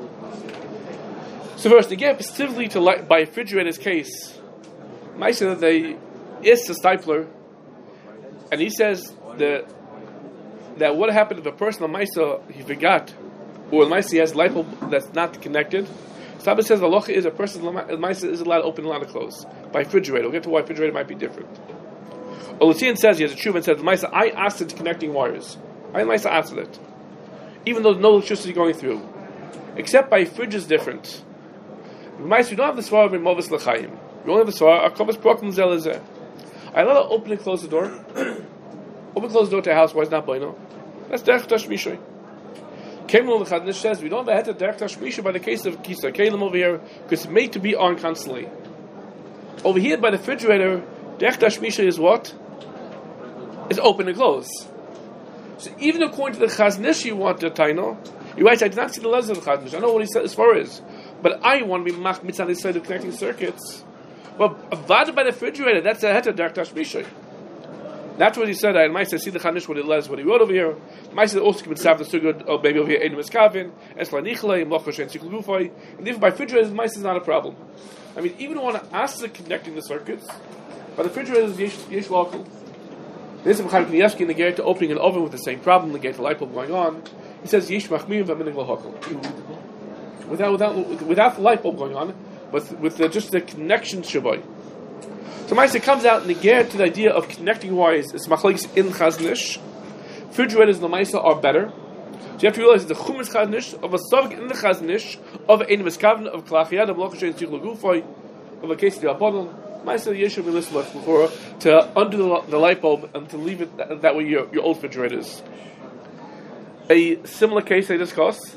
So first, again, specifically to light, by refrigerator's case, I say that they is the stipler, and he says that what happened if a person on Maisa, he forgot, or on Maisa he has a light bulb that's not connected. Saba says the halacha is a person on Maisa is allowed to open and allowed to close by refrigerator. We'll get to why refrigerator might be different. Olutian says he has a tshuva and says Maisa, I asked it connecting wires. I Maisa asked it, even though no electricity going through, except by fridge is different. Maisa, we don't have the svara in Movis L'chaim. We only have the svara. Our Kavos Prokum Zelezeh. I allow to open and close the door. Open and close the door to a house. Why is not bueno? That's derech tashmishay. Kemel L'chadnish says we don't have a derech tashmishay by the case of Kisa Kalim over here because it's made to be on constantly. Over here by the refrigerator, derech tashmishay is what? Is open and close. So even according to the Chaznish, you want the taino. You're right. I did not see the lezer of the Chaznish. I know what he said as far as. But I want to be mach mitzvah on side of connecting circuits. Well, avad by the refrigerator, that's a heta derech tashmishay. That's what he said. I might say, see the Chanish, what it was, what he wrote over here. Might say also can save the sugud, or maybe over here, Ein Miskavin, Esla Nichle, Mochosh, and Sikul Gufay. And even by refrigerators, mice is not a problem. I mean, even want to ask the connecting the circuits, by the refrigerators, yesh local. There's some Chaim Knievsky in the Gerrit to opening an oven with the same problem, the Gerrit light bulb going on. He says, yesh machmim v'minig l'hokol. Without the light bulb going on, but with just the connection shaboy. So Maisa comes out and the Gerrit to the idea of connecting wires is machlokes in Chaznish. Refrigerators in the Maisa are better. So you have to realize the Chumash Chaznish of a Sovik in the Chaznish of Ein Miskavin of Klachiyad of Lochosh and Tichel Gufoy of a case of the Abodon. Maisa Yeshu Milismach before to undo the light bulb and to leave it that way your old refrigerators. A similar case they discuss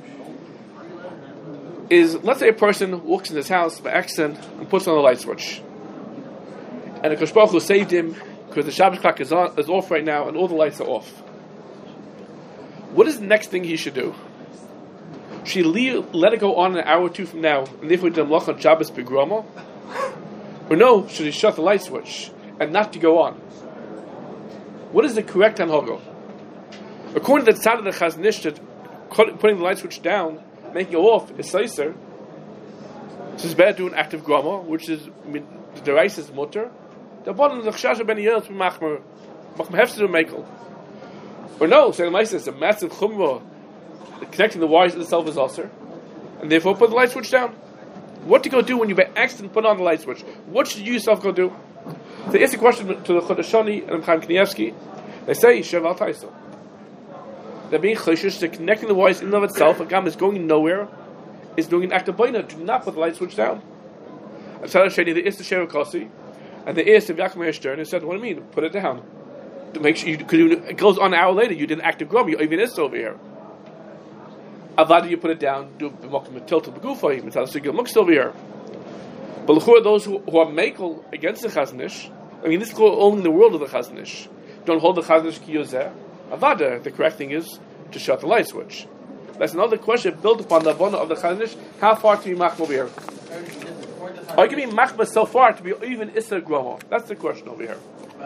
is, let's say a person walks in his house by accident and puts on the light switch. And the Kosh Baruch Hu saved him because the Shabbos clock is off right now and all the lights are off. What is the next thing he should do? Should he let it go on an hour or two from now and therefore do Mlach on Shabbos Begroma? Or no, should he shut the light switch and not to go on? What is the correct Hanhogo? According to the side of the Chaznish, that putting the light switch down, making it off, is Seiser. So it's better to do an active Groma, which is the rice is mutter. The bottom of the Chashash ben Yel to machmer hefsed to mekel. Or no, say the Meister is a massive chumrah. Connecting the wires itself is also, and therefore put the light switch down. What to go do when you by accident put on the light switch? What should you yourself go do? They ask the question to the Chodeshani and Chaim Knievsky. They say Shev al Taisa. They're being choshesh. They're connecting the wires in and of itself. A gam is going nowhere. Is doing an active boina. Do not put the light switch down. And Shani, the is the Shev Kosi, and the is the Yaakov Stern, and said, "What do you mean? Put it down. To make sure because it goes on an hour later. You did an active grom. You even is over here. Avad, you put it down. Do b'mokim tilt b'gufa. Even tell us to get looks over here. But who are those who are makel against the Chaznish? I mean, this is only in the world of the Chaznish. Don't hold the Chaznish kiyozeh. Avada. The correct thing is to shut the light switch. That's another question built upon the abona of the Chaznish. How far to be machma over here? Are you going to be machma so far to be even issa gromo? That's the question over here.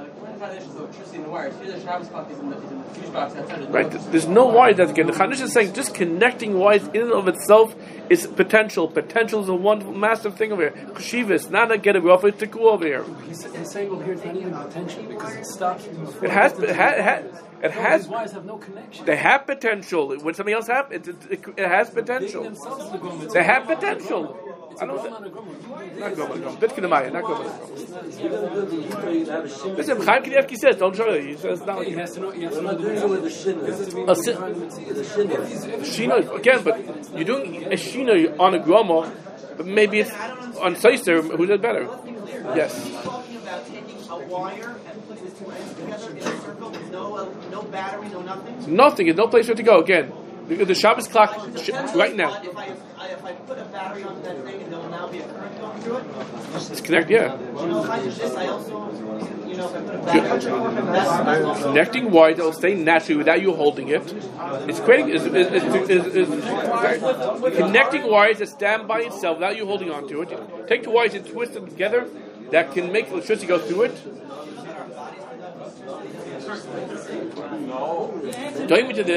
Right, there's no wire that's again. The Chanish is saying just connecting wires in and of itself is potential. Potential is a one massive thing over here. Chshivas, not to get a rough to go over here. He's saying over here it's not even potential because it stops. It has. These wires have no connection. They have potential. When something else happens, it has potential. They have potential. I don't know. Not Gomel. Bitkin Amaya, not Gomel. Listen, Chaim Knievsky says, don't show you. He says, not like He has to know Shina, again, but you're doing a Shina on a Groma But maybe it's on Seister who did better. Yes. He's talking about taking a wire and putting the two ends together in a circle with no battery, no nothing. Nothing. There's no place for it to go. Again, the Shabbos clock right now. If I put a battery on that thing, and there will now be a current going through it. It's connect. Yeah. If I do this, I also, if I put a battery on it, that's also Connecting wires that will stay naturally without you holding it. It's creating is connecting wires that stand by itself without you holding on to it. You take the wires and twist them together. That can make electricity go through it. Going into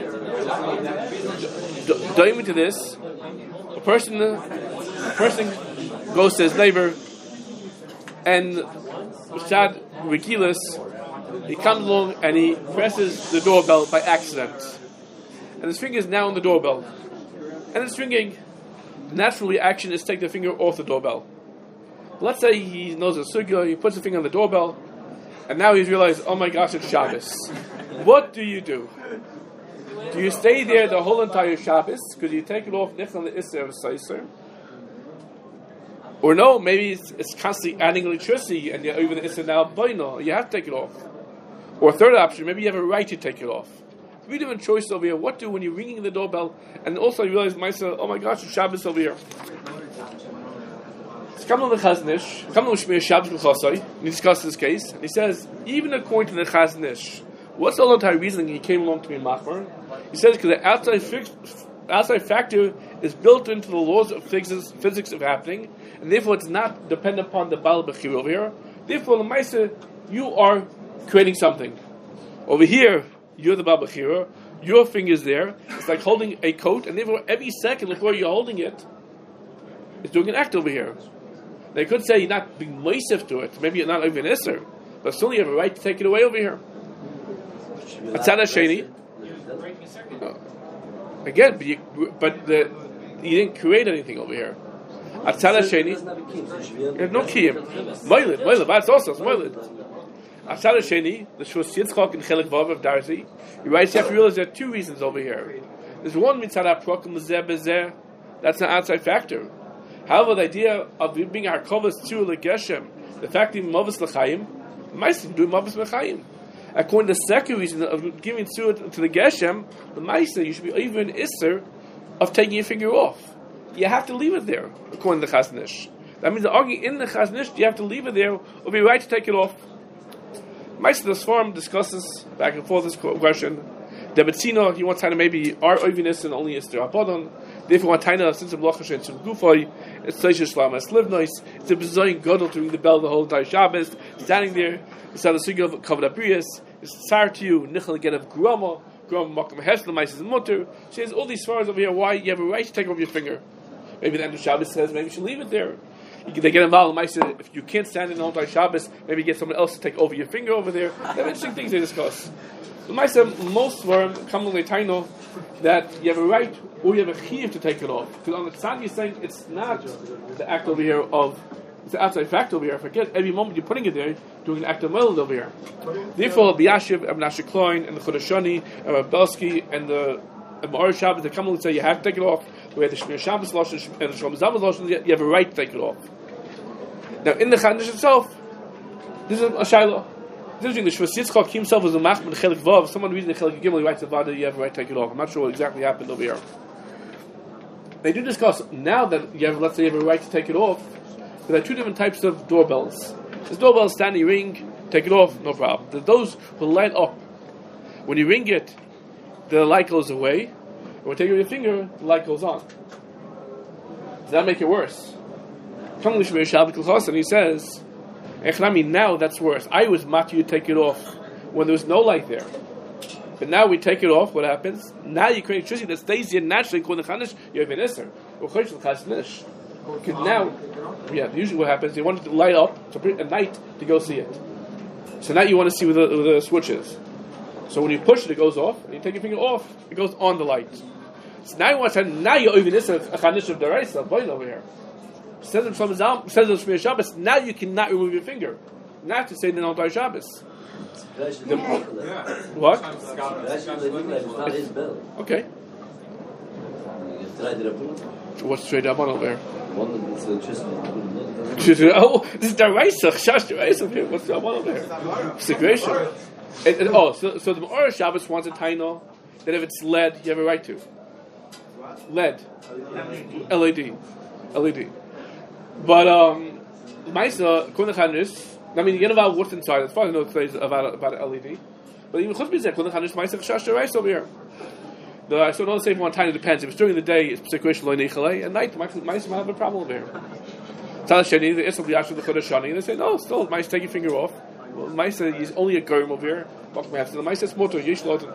this, a person goes to his neighbor, and Shad Regilis, he comes along and he presses the doorbell by accident, and his finger is now on the doorbell, and it's ringing. The natural reaction is to take the finger off the doorbell. Let's say he knows a sugya, he puts the finger on the doorbell, and now he's realized, oh my gosh, it's Shabbos. What do you do? Do you stay there the whole entire Shabbos? Because you take it off Nichlan the Isser of Seiser? Or no, maybe it's constantly adding electricity, and you're even the Isser now Baino. You have to take it off. Or third option, maybe you have a right to take it off. Three different choices over here. What do when you're ringing the doorbell, and also you realize myself, oh my gosh, it's Shabbos over here. Come to the Chaznish, come to Shmir Shabbos B'chosai, and he discusses this case, and he says, even according to the Chaznish, what's the entire reasoning he came along to be Machmar? He says because the outside factor is built into the laws of physics of happening, and therefore it's not dependent upon the Baal Bechir over here. Therefore, the Maisa, you are creating something. Over here, you're the Baal Bechir, your finger's there, it's like holding a coat, and therefore every second before you're holding it, it's doing an act over here. They could say you're not being moisef to it. Maybe you're not even Isser, but still you have a right to take it away over here. Atzad Hasheni. Again, but you didn't create anything over here. Atzad Hasheni. There's no kiyim. Moilid. That's also Moilid. Atzad Hasheni. The Shus Yitzchak in Chelik Vav of Darzi. You have to realize there are two reasons over here. There's one mitzad haprokim l'zeh b'zeh. That's an outside factor. However, the idea of being harkovas to legeshem, the fact that mavis l'chaim, ma'asim do mavis l'chaim. According to the second reason of giving to the geshem, the ma'asim you should be even isser of taking your finger off. You have to leave it there, according to the Chaznish. That means the argument in the Chaznish, you have to leave it there, or be right to take it off. Ma'asim the Sfarim discusses back and forth this question. The Betzino, he wants to maybe our oiviness and only is there abodon. Therefore, one time since the Blochash and some Gufay, it's Seisha Shlam as Livnois, it's a Bezoin Godel to ring the bell the whole entire Shabbos, standing there, it's the Sugya of Kavod Abrius, it's Tsar to you, Nichel again of Grama Makam Hesla, Mises and Mutter. She has all these stars over here, why you have a right to take off your finger. Maybe the end of Shabbos says, maybe you should leave it there. They get involved in Mises, if you can't stand in the whole entire Shabbos, maybe get someone else to take over your finger over there. They have interesting things they discuss. The Maisa, most were come to the Taino that you have a right or you have a chiyuv to take it off. Because on the side you're saying it's not the act over here of, it's the outside fact over here. Forget every moment you're putting it there, doing an act of melod over here. Therefore, B'yashiv, Ibn Ashikloin, and the Chodashani, and Rabelski, and the Ma'or Shabbos, they come and say you have to take it off. We have the Shmir Shabbos Lashon and the Shalom Zammuz Lashon, you have a right to take it off. Now, in the Chaznish itself, this is a shayla. The Shvus Yitzchak himself was a machman chelik vav. Someone reading the chelik gimel writes about it. You have a right to take it off. I'm not sure what exactly happened over here. They do discuss now that you have, let's say, you have a right to take it off. There are two different types of doorbells. There's doorbell standing ring, take it off, no problem. There's those who light up. When you ring it, the light goes away. And when you take it with your finger, the light goes on. Does that make it worse? And he says, now that's worse. I was matu to take it off when there was no light there. But now we take it off, what happens? Now you create electricity that stays here naturally, called the Chanish, you have an Isser. Now, usually what happens, they want it to light up at night to go see it. So now you want to see where the switch is. So when you push it, it goes off, and you take your finger off, it goes on the light. So now you want to say, now you're even Isser, a Chanish of the Reis, over here. Says in Shmir Shabbos, now you cannot remove your finger. Not to say the entire Shabbos. What? Okay. What's straight up on over here? One that's electricity. Oh, this is Daraisa. Chash Daraisa here. What's the one over here? Situation. So the Ma'or Shabbos wants a taino that if it's lead, you have a right to. LED. But Maisa Kunachanus. I mean, you know about what's inside. As far as I know, it's about LED. But even Chutz Bizek Kunachanus Maisa Chash Daraisa over here. I still don't say one time. It depends. If it's during the day, it's situation loy nechale. At night, might have a problem over here. Talasheni, the Islam Yashul the Chodashani, they say no. Still, mice take your finger off. Well, mice is only a germ over here. But the mice is motor yishlotin.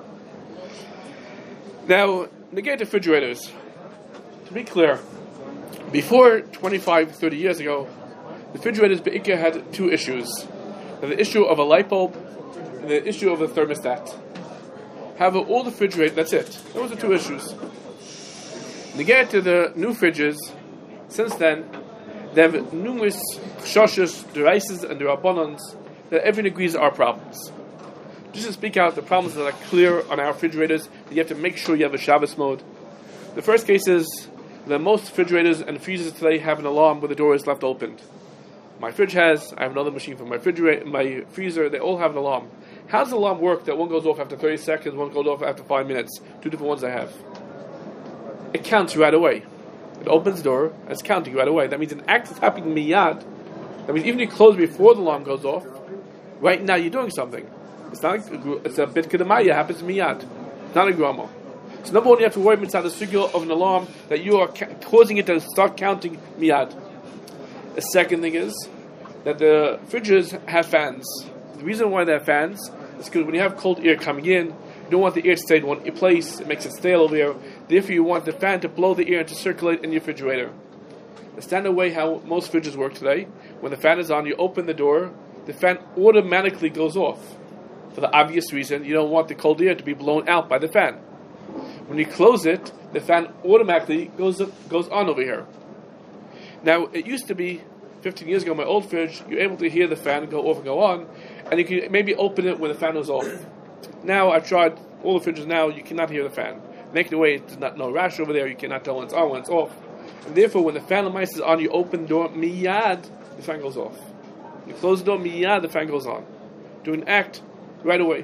Now, negate refrigerators. To be clear, before 25, 30 years ago, the refrigerators Be'ikah had two issues: the issue of a light bulb and the issue of a thermostat. However, all the refrigerators, that's it. Those are two issues. Negate to the new fridges, since then, they have numerous choshes, deraises, and derabbanans that everyone agrees are problems. Just to speak out the problems that are clear on our refrigerators, that you have to make sure you have a Shabbos mode. The first case is that most refrigerators and freezers today have an alarm where the door is left opened. My fridge has, I have another machine for my refrigerator, my freezer, they all have an alarm. How does the alarm work that one goes off after 30 seconds, one goes off after 5 minutes? Two different ones I have. It counts right away. It opens the door, and it's counting right away. That means an act is happening miyad. That means even if you close before the alarm goes off, right now you're doing something. It's not it's a bit kedamaya, happens miyad. It's not a grama. So number one, you have to worry about the figure of an alarm that you are causing it to start counting miyad. The second thing is that the fridges have fans. The reason why they have fans is because when you have cold air coming in, you don't want the air to stay in one place. It makes it stale over there. Therefore, you want the fan to blow the air and to circulate in your refrigerator. The standard way how most fridges work today, when the fan is on, you open the door, the fan automatically goes off. For the obvious reason, you don't want the cold air to be blown out by the fan. When you close it, the fan automatically goes on over here. Now, it used to be 15 years ago, my old fridge, you're able to hear the fan go off and go on, and you can maybe open it when the fan was off. Now, I've tried all the fridges now, you cannot hear the fan. Making away, there's no rash over there, you cannot tell when it's on, when it's off. And therefore, when the fan of mice is on, you open the door, miyad, the fan goes off. You close the door, miyad, the fan goes on. Do an act right away.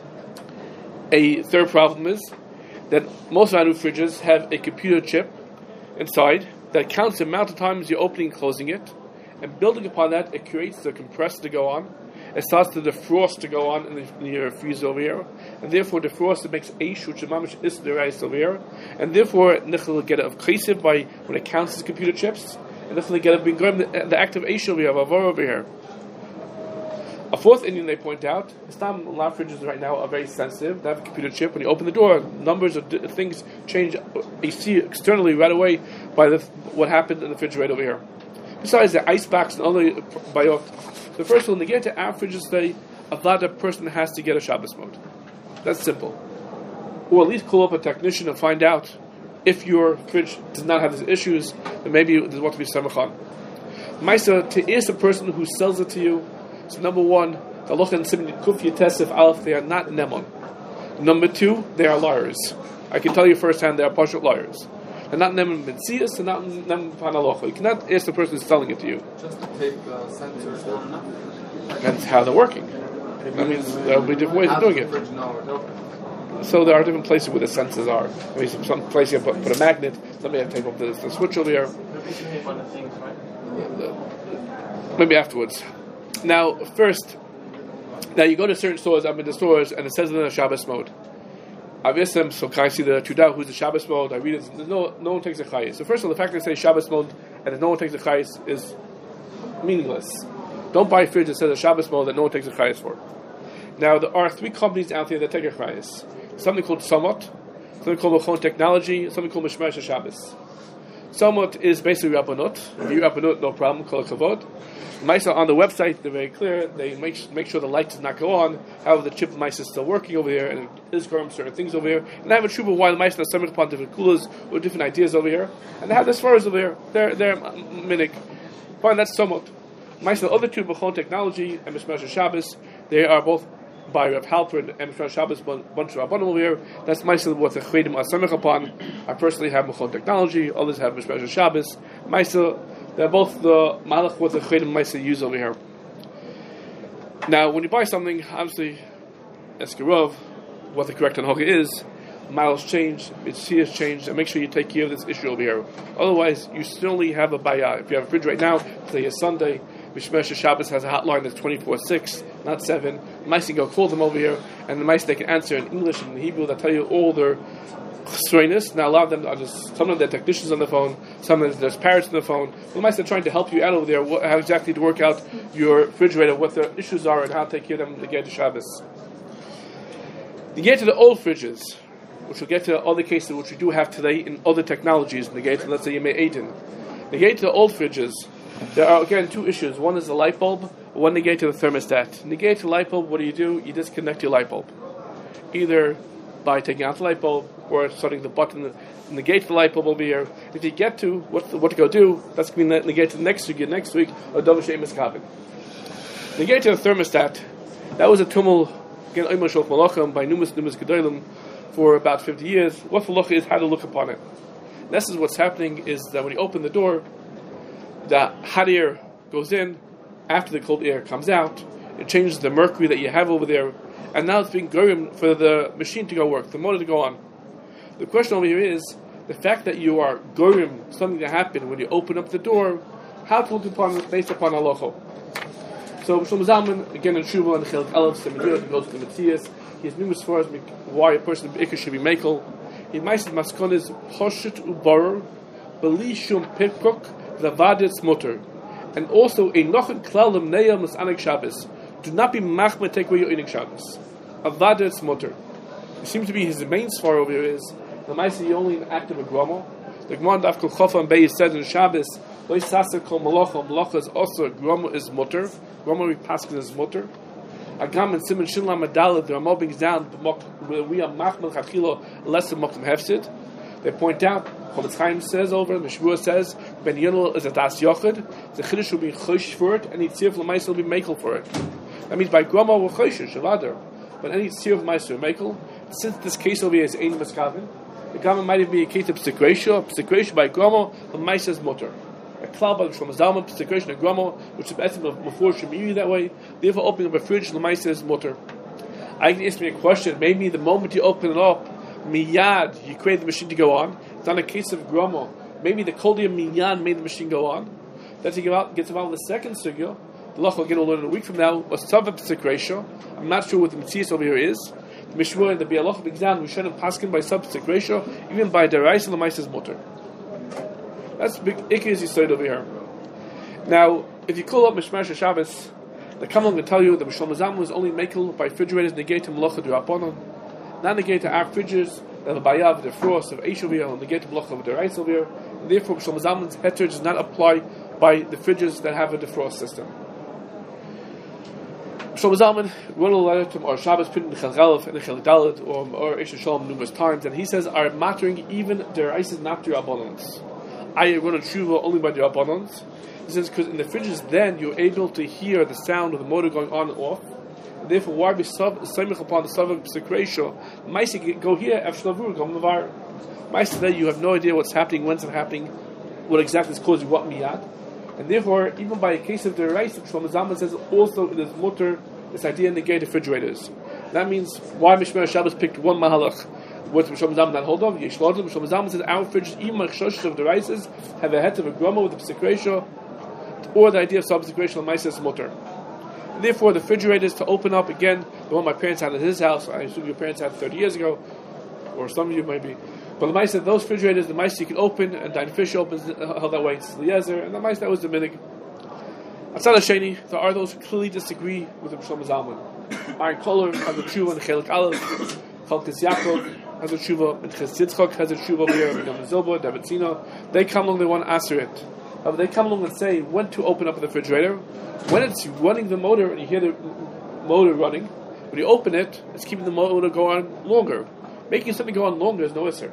A third problem is that most of our new fridges have a computer chip inside that counts the amount of times you're opening and closing it, and building upon that, it creates the compressor to go on. It starts to defrost to go on in your freezer over here, and therefore defrost makes eish, which is mamish is the rice over here, and therefore nichel will get it of chesiv by when it counts as computer chips, and nichel will get it being the active eish over here, avor over here. A fourth Indian they point out, a lot of fridges right now are very sensitive. They have a computer chip. When you open the door, numbers of things change. You see externally right away by what happened in the refrigerator over here. Besides the ice box and other bayot, the first one, to get to our fridges today, a person has to get a Shabbos mode. That's simple. Or at least call up a technician and find out if your fridge does not have these issues, then maybe there's what to be samachan. Maisa, to ask the person who sells it to you, so number one, the Halacha and Simon Kuf Yetesef Aleph, they are not Nemon. Number two, they are liars. I can tell you firsthand, they are partial liars. They're not Nemon Metzias, they're not Nemon Panalocha. You cannot ask the person who's selling it to you. Just to take sensors down. Depends how they're working. That means there will be different ways of doing it. So there are different places where the sensors are. I mean, some place you put a magnet, somebody have to take off the switch over here. Maybe afterwards. Now you go to certain stores, I'm in the stores, and it says in the Shabbos mode. I've asked them, so can I see the Tudah, who's the Shabbos mode? I read it, no one takes the Chayis. So first of all, the fact that they say Shabbos mode, and no one takes the Chayis is meaningless. Don't buy a fridge that says a Shabbos mode that no one takes the Chayis for. Now, there are three companies out there that take a Chayis. Something called Somot, something called Mechon Technology, something called Mishmar Shabbos. Somot is basically Rabbanut. If you Rabbanut, no problem, Kol Kavod. Maisa on the website, they're very clear. They make sure the light does not go on. However, the chip Maisa is still working over here, and it is growing certain things over here. And they have a shuba why the Maisa are summoned upon different coolers or different ideas over here. And they have this far over here. They're minik. Fine, that's somewhat. Maisa, the other two, Mechon Technology and Mishmar Shabbos, they are both by Rav Halper and Mishmar Shabbos, bunch of Rabbanim over here. That's Maisel what the Chavedim are samech upon. I personally have Mechon Technology, others have Mishmar Shabbos. Maisel, they're both the Malach what the Chavedim Maisel use over here. Now, when you buy something, obviously, Eskerov, what the correct Anhoga is, miles change, its has changed, and make sure you take care of this issue over here. Otherwise, you still have a bayah. If you have a fridge right now, today is Sunday, Mishmar Shabbos has a hotline that's 24/6, not 7. Mice, you go call them over here, and the mice, they can answer in English and in Hebrew. They'll tell you all their chesroinus. Now, a lot of them are just, some of them are technicians on the phone, some of them there's parrots on the phone. The mice are trying to help you out over there, how exactly to work out your refrigerator, what the issues are, and how to take care of them to get to Shabbos. You get to the old fridges, which we'll get to other cases which we do have today in other technologies. Negate, let's say you may Aiden. Negate to the old fridges. There are again two issues. One is the light bulb. One negate to the thermostat. Negate to the light bulb. What do? You disconnect your light bulb, either by taking out the light bulb or starting the button. Negate the light bulb over here. If you get to what to go do, that's going to be negate to the next week or double shemus kabin. Negate to the thermostat. That was a tumul again Omer Shulch Malachim by numerous gedolim for about 50 years. What halacha is how to look upon it. This is what's happening is that when you open the door, the hot air goes in, after the cold air comes out, it changes the mercury that you have over there, and now it's being gorim for the machine to go work, the motor to go on. The question over here is, the fact that you are gorim something to happen when you open up the door, how to look upon it based upon halacha. So Shlomo Zalman, again in Shuvah and Chelik Aleph, Seminary, goes to the Matthias, he has numerous far as why a person should be makel. He meises maskon is hoshit ubarer, beli shum pikuk, Zavadis mutter, and also a nochet klalim neya masanik Shabbos. Do not be machmed take away your eating Shabbos. Avadis mutter. It seems to be his main svar over here is the ma'aseh only an act of a grama. The Gemara Daf Kol Chofa and Beis said in Shabbos, loy sasa kol malacha. Malacha is also grama is mutter. Grama repaskin is mutter. Agam and Simon Shinlam Madalad. The Rama brings down we are machmed chachilo less than makom hefsid. They point out, Chofetz Chaim says over, Meshvua says, Ben Yonel is a das yochid, the chiddush will be chosh for it, and the tzir of l'maisa will be mekel for it. That means by grama we're choshish, shavadar. But any tzir of l'maisa will mekel. Since this case over here is ein maskavin, the grama might even be a case of psikresha by grama, l'maisa is mutter. A cloud by the Shlomo Zalman, psikresha and grama, which is the essence of before shemiri that way, therefore opening up a fridge, l'maisa is mutter. I can ask me a question, maybe the moment you open it up, miyad, you create the machine to go on. It's not a case of grama. Maybe the koldia miyad made the machine go on. Then he gets involved in the second sugya. The lach will get a learn in a week from now. A tzavah p'sekresha. I'm not sure what the mitzvah over here is. The mishmur and the bialach exam. We shouldn't paskin by sub p'sekresha, even by derais and the ma'ases mutter. That's big ikis yisoid over here. Now, if you call up Mishmar Shabbos, the Kamal will tell you that Shlomo Zalman was only makel by refrigerators negate to malacha d'Rabbanan. Not negate to our fridges, that the bayav, the frost of Eishavir, and negate to malacha of the Reisavir. Therefore, Shlomo Zalman's heter does not apply by the fridges that have a defrost system. Shlomo Zalman wrote a letter to Or Shabbos, put in the Chalgalef and the Chaldalit, or Esher Shalom numerous times, and he says, are mattering even the Reises not the Rabbanans. I run a tshuva only by the Rabbanans. He says, because in the fridges then, you're able to hear the sound of the motor going on and off. Therefore, why be samich upon the tzavah p'sekresha? Ma'aseh go here, afshlavur, go mavar. Ma'aseh there, you have no idea what's happening, when's it happening, what exactly is causing what miyad. And therefore, even by a case of the rice, Shlomo Zalman says also it is mutter, this idea negate refrigerators. That means why Mishmar Shabbos picked one mahalach. What Shlomo Zalman not hold of? Yeshlodim. Shlomo Zalman says our fridges, even machshosh of the rices, have a head of a grama with the p'sekresha, or the idea of sub-p'sekresha l'maisa mutter. Therefore, the refrigerators to open up again, the one my parents had at his house, I assume your parents had 30 years ago, or some of you maybe. But the mice said those refrigerators, the mice you can open, and Dine Fish opens held that way. It's Eliezer, and the mice that was the minig. Atzad Hasheni, there are those who clearly disagree with the Shlomo Zalman. Iron Koller has a tshuva in Chelik Aleph. Chalkis Yaakov has a tshuva, and Ches Yitzchak has a tshuva over here. Yom Zilba, David Sina. They come along, they want to answer it. They come along and say when to open up the refrigerator. When it's running the motor and you hear the motor running, when you open it, it's keeping the motor go on longer. Making something go on longer is no isser.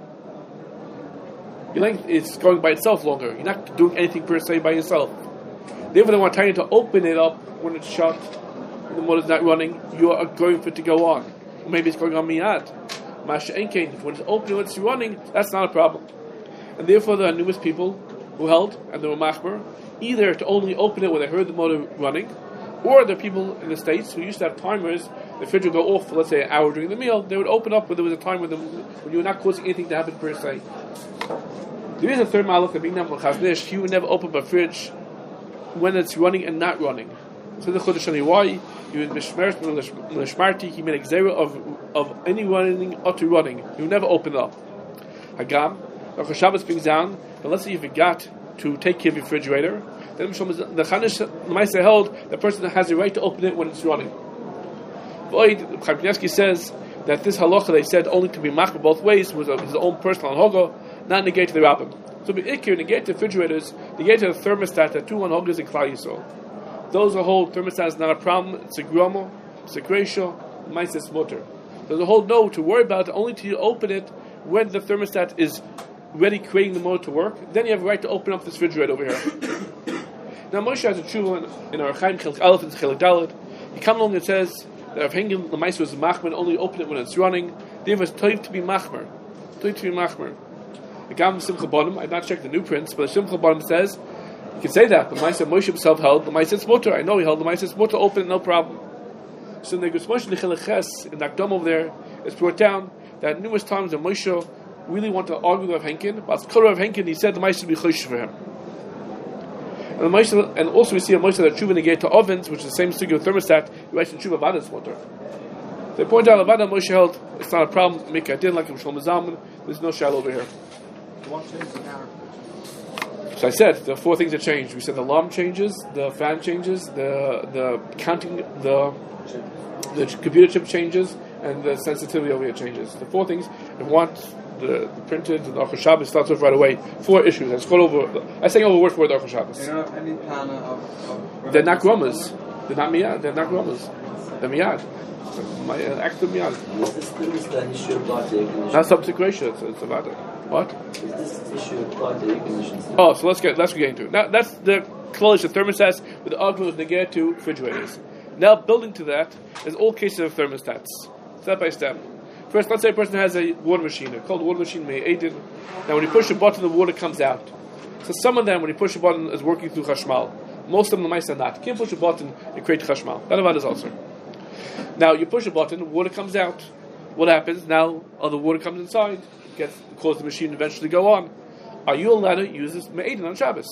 It's going by itself longer. You're not doing anything per se by yourself. Therefore, they want to tell you to open it up when it's shut, the motor is not running, you are going for it to go on. Or maybe it's going on miyad. Masha enkein, when it's open, when it's running, that's not a problem. And therefore, there are numerous people who held, and they were machmer, either to only open it when they heard the motor running, or there are people in the States who used to have timers. The fridge would go off for, let's say, an hour during the meal. They would open up when there was a time when you were not causing anything to happen per se. There is a third malach that being done from Chaznish. He would never open up a fridge when it's running and not running. So the Chodesh Ani, why? You in Mishmarti, he made a xera of any running or to running. He would never open it up. Hagam, Rosh Shabbos brings down, but let's say you forgot to take care of your refrigerator, then the Chanish, the Maaseh held, the person has the right to open it when it's running. Chaim Kanievsky says that this halacha they said only to be machmer both ways was his own personal halacha, not negate to the rabbim. So be ikir negate to refrigerators, negate to the thermostat that 2 halagas in Klal Yisrael. Those who hold thermostat is not a problem. It's a groma, it's a gracia, ma'ases mutter. Those who hold no to worry about it, only to open it when the thermostat is ready, creating the motor to work. Then you have a right to open up this refrigerator over here. Now Moshe has a tshuva in our Chaim Chilk Aleph and Chilk Dalet. He comes along and says that if Hengel the Ma'aser was machmer, only open it when it's running. There was toiv to be machmer. Toiv to be machmer. The Gam Simcha Bottom, I've not checked the new prints, but the Simcha Bottom says you can say that. The Ma'aser Moshe himself held the Ma'aser mutter. I know he held the Ma'aser mutter open, no problem. So in the Gusmosh Nechel Ches in the Akdom over there, it's brought down that numerous times that Moshe really wanted to argue with Henkin, but as Korah of Henkin, he said the Ma'aser would be chosh for him. And also we see a Moshe that tshuva negate to ovens, which is the same single thermostat. He writes in tshuva vadas water. They point out Levada Moshe held it's not a problem. Make a din like in Shlomo Zalman. There's no shal over here. What changed the power? So I said the 4 things that changed. We said the alarm changes, the fan changes, the counting, the computer chip changes, and the sensitivity over here changes. The 4 things. If you want the printed, the Aruch Shabbos starts off right away. 4 issues. I scroll over. I say over word for word Aruch Shabbos. You don't have any plan of They're not grummers. They're not miyad. They're not grummers. They're miyad. My active miyad. Is this the issue about the air conditioning? Not subsequation. It's about it. What? Is this issue about the air conditioning? Oh, so let's get into it. Now that's the coalition thermostats with the argument with negate to refrigerators. Now building to that is all cases of thermostats, step by step. First, let's say a person has a water machine, a cold water machine, Me'edin. Now when you push a button, the water comes out. So some of them, when you push a button, is working through chashmal. Most of them, the mice are not. You can't push a button and create chashmal. That about is also. Now you push a button, water comes out. What happens? Now all the water comes inside, causes the machine eventually to go on. Are you allowed to use this Me'edin on Shabbos?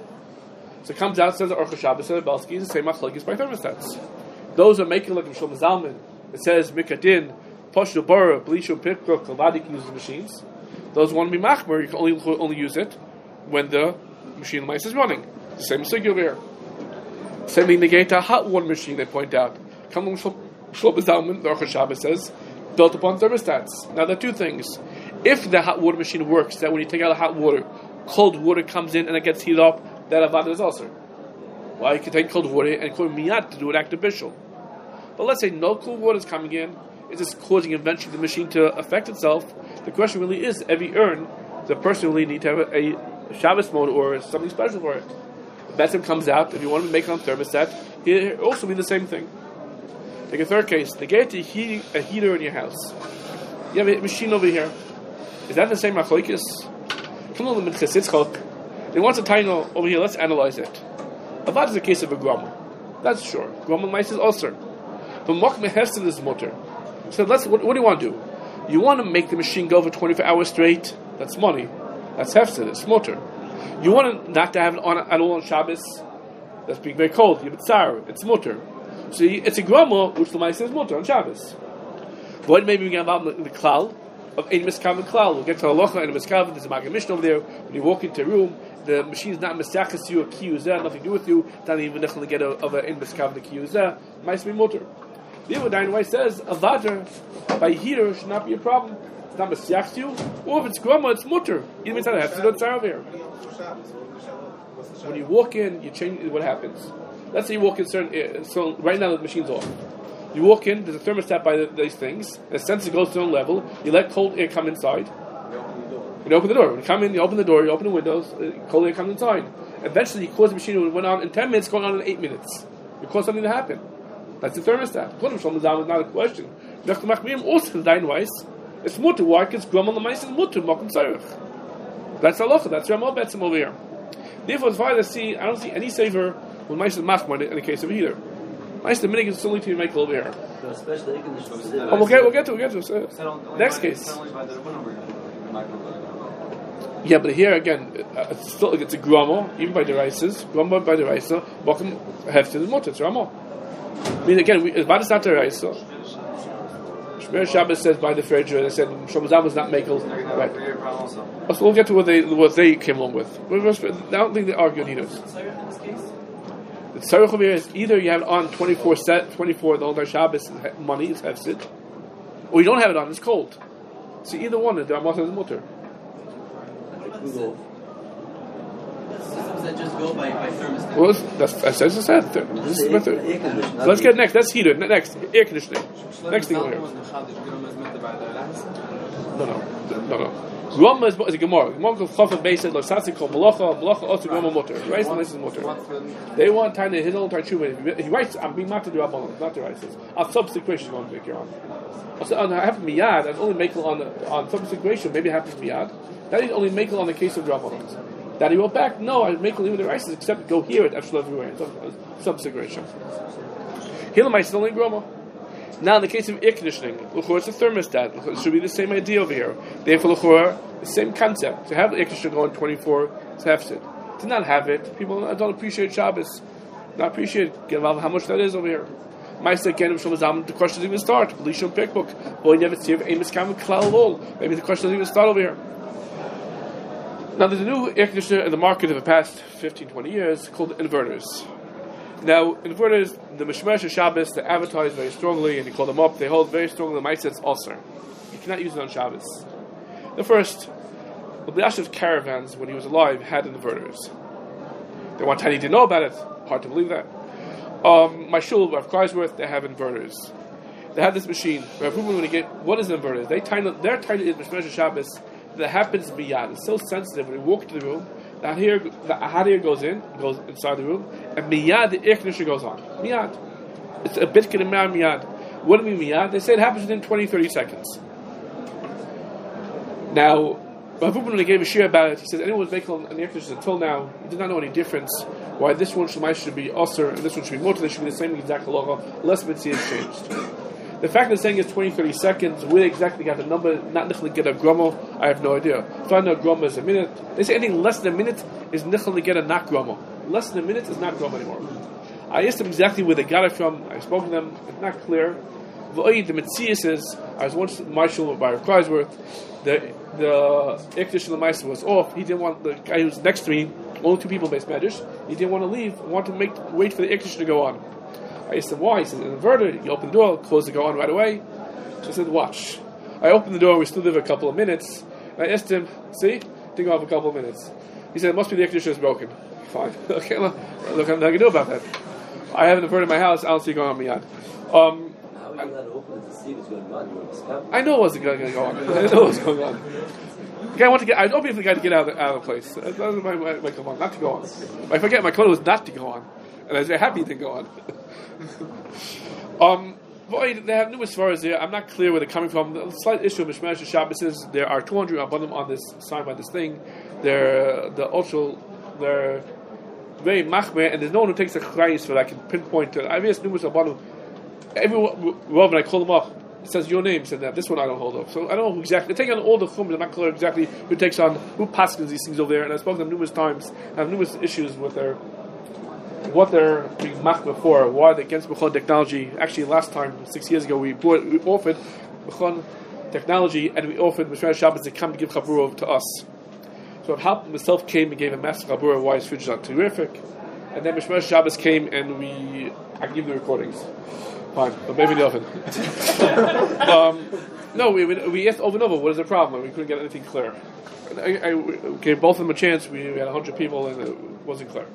So it comes out, says the Aruch Shabbos, says the Belsky, the same machlokes by thermostats. Those are making like Shlomo Zalman. It says Mikadin, Poshul Bora, Bleachum Pikbruk, Levadi can use the machines. Those who want to be machmer, you can only use it when the machine mice is running. The same singular here. Same thing negate a hot water machine, they point out. Come on, Shlomo Zalman, the Aruch Shabbos says, built upon thermostats. Now there are 2 things. If the hot water machine works, that when you take out the hot water, cold water comes in and it gets heated up, that avad is also. Well, you can take cold water and call miyat to do an active bishul. But let's say no cold water is coming in, it's just causing eventually the machine to affect itself. The question really is, every urn, the person really need to have a Shabbos mode or something special for it. The Betzim comes out, if you want to make it on thermostat, it also be the same thing. Take a third case, they get a heater in your house. You have a machine over here. Is that the same machlokes? Come on, they want to tell you over here, let's analyze it. Avad is a case of a grama. That's sure. Grama mice is also. But Mokmeh Hesed is mutter. So what do you want to do? You want to make the machine go for 24 hours straight? That's money. That's Hefsed, it's mutter. You want not to have it on at all on Shabbos? That's being very cold. You have tsar, it's mutter. So it's a grama, which the mice is mutter on Shabbos. But maybe we get involved in the klal of Ein Miskav and Klal. We'll get to Halacha and Miskav. There's a Maggid Mishnah over there. When you walk into a room, the machine is not Misyachas you, a kiyuz there, nothing to do with you. It's not even to get of an Ein Miskav and a kiyuz there. Mice be mutter. The Yehudayin Weiss says a vader by heater should not be a problem. It's not Misyachas you, or if it's grama, it's mutter. You don't have to do it over here. When you walk in, you change what happens. Let's say you walk in so right now the machine's off. You walk in, there's a thermostat by these things, the sensor goes to a level, you let cold air come inside. You open the door. When you come in, you open the door, you open the windows, cold air comes inside. Eventually you cause the machine, when it went on in 10 minutes, going on in 8 minutes. You cause something to happen. That's the thermostat. Kulam Shlomo Zalman is not a question. Nach the Machmirim also dein weiß. It's mutter. Why? Because Grumman Lamais is mutter. Mokum Tzarech. That's halacha. That's Ramah Betzim over here. Therefore, as far as I don't see any saver with Ma'aseh Machmar in the case of either. Ma'aseh Minig is only to make over here. Especially conditions. We'll get to it. Next case. Yeah, but here again, it's a grama, even by the rices, grama by the raisa, Mokum Hefted is mutter. It's Ramah. I mean, again, Vad is not the raisa. Shmer Shabbos says by the Fredra, they said Shlomo Zalman was not makel. Right. So we'll get to what they came along with. I don't think they argued either. The tzarech over here is either you have it on 24 the whole entire Shabbos money, it's hefsid, or you don't have it on, it's cold. So either one, the Ramah is mutter. Systems that just go by thermostat. Well, that's as I said. This is method. So let's get next. That's heater. Next, air conditioning. Next thing over here. No. Grumma is a Gemara. Gemara called Chafat Beis said Losatzi called Malacha also Grumma Mutter. Right? And this is Mutter. They want time to his own time tshuva. He writes, I'm being matter to Rabbanon, not the right. I'll subsequation going to make your on. Also, on happen miyad, and only make on subsequation. Maybe it happens miyad. That is only make on the case of Rabbanon. That he wrote back, no, I make even the rices except go here at Epsilon everywhere. Subsequation. Hilamite is only Grumma. Now, in the case of air conditioning, l'chor it's a thermostat. It should be the same idea over here. Therefore, l'chor, the same concept. To have the air conditioner going 24, it's hefsid. To not have it, people don't appreciate Shabbos. Not appreciate how much that is over here. Ma'aseh again of Shlomo Zalman, the question doesn't even start. Lishon Pickbook. Boy, never see if Amos Kam Klal Lol. Maybe the question doesn't even start over here. Now, there's a new air conditioner in the market of the past 15, 20 years called inverters. Now, inverters, the Mishmesh Shabbos, they advertise very strongly, and you call them up, they hold very strongly the Ma'aseh it's Osir. You cannot use it on Shabbos. The first, the Yashiv's caravans, when he was alive, had inverters. They want Tiny to know about it. Hard to believe that. My shul, Rav Kreisworth, they have inverters. They have this machine. When you get, what is an inverter? Their title is Mishmesh Shabbos. That happens miyad. It's so sensitive when you walk into the room. The hadir goes inside the room, and miyad the air conditioner goes on. Miyad. It's a bit miyad. What do you mean miyad? They say it happens within 20-30 seconds. Now, when they gave a shir about it, he says anyone who's making an air conditioner until now, he did not know any difference. Why this one should be osir and this one should be mutter. They should be the same exact halacha, unless mitzvah is changed. The fact that saying it's 20-30 seconds, where they exactly got the number, not nichel get a grumma, I have no idea. If I know grumma is a minute, they say anything less than a minute is nichel to get a not grumma. Less than a minute is not grumma anymore. I asked them exactly where they got it from. I spoke to them. It's not clear. The Metzias is, I was once in my shul by Rav Kreisworth. The air conditioner Ma'aseh was off. He didn't want the guy who was next to me. Only two people based medrash. He didn't want to leave. He wanted to wait for the air conditioner to go on. I asked him why. He said, an inverter, you open the door, close the go on right away. So I said, watch. I opened the door, we stood there for a couple of minutes. I asked him, see? Didn't go off a couple of minutes. He said, it must be the air conditioner is broken. Fine. Okay, look, I'm not going to do about that. I have an inverter in my house, I don't see it going on miyad. How would you let it open to see what's going on? I know it wasn't going to go on. I know what was going on. The guy wanted to get, I'd open for the guy to get out of the place. That was my command, not to go on. I forget, my code was not to go on. And I was very happy it didn't go on. They have numerous svaras there. I'm not clear where they're coming from. The slight issue of Mishmesh Shabbos is there are 200 abundant on this sign by this thing. They're very machmer, and there's no one who takes a chayis for that. I can pinpoint it. I've asked numerous abundant. Every Rav, when I call them up, it says your name, said that. This one I don't hold up. So I don't know who exactly. They take on all the chum, I'm not clear exactly who takes on, who passes these things over there. And I've spoken to them numerous times. I have numerous issues with what they're being machmer for, why they're against Mechon technology. Actually, last time, 6 years ago, we offered Mechon technology, and we offered Mishmesh Shabbos to come to give Chabura to us. So Halp himself came and gave a master Chabura why his fridge is not terrific. And then Mishmesh Shabbos came and I gave the recordings. Fine, but maybe the oven. No, we asked over and over, what is the problem? And we couldn't get anything clear. I gave both of them a chance. We had 100 people and it wasn't clear.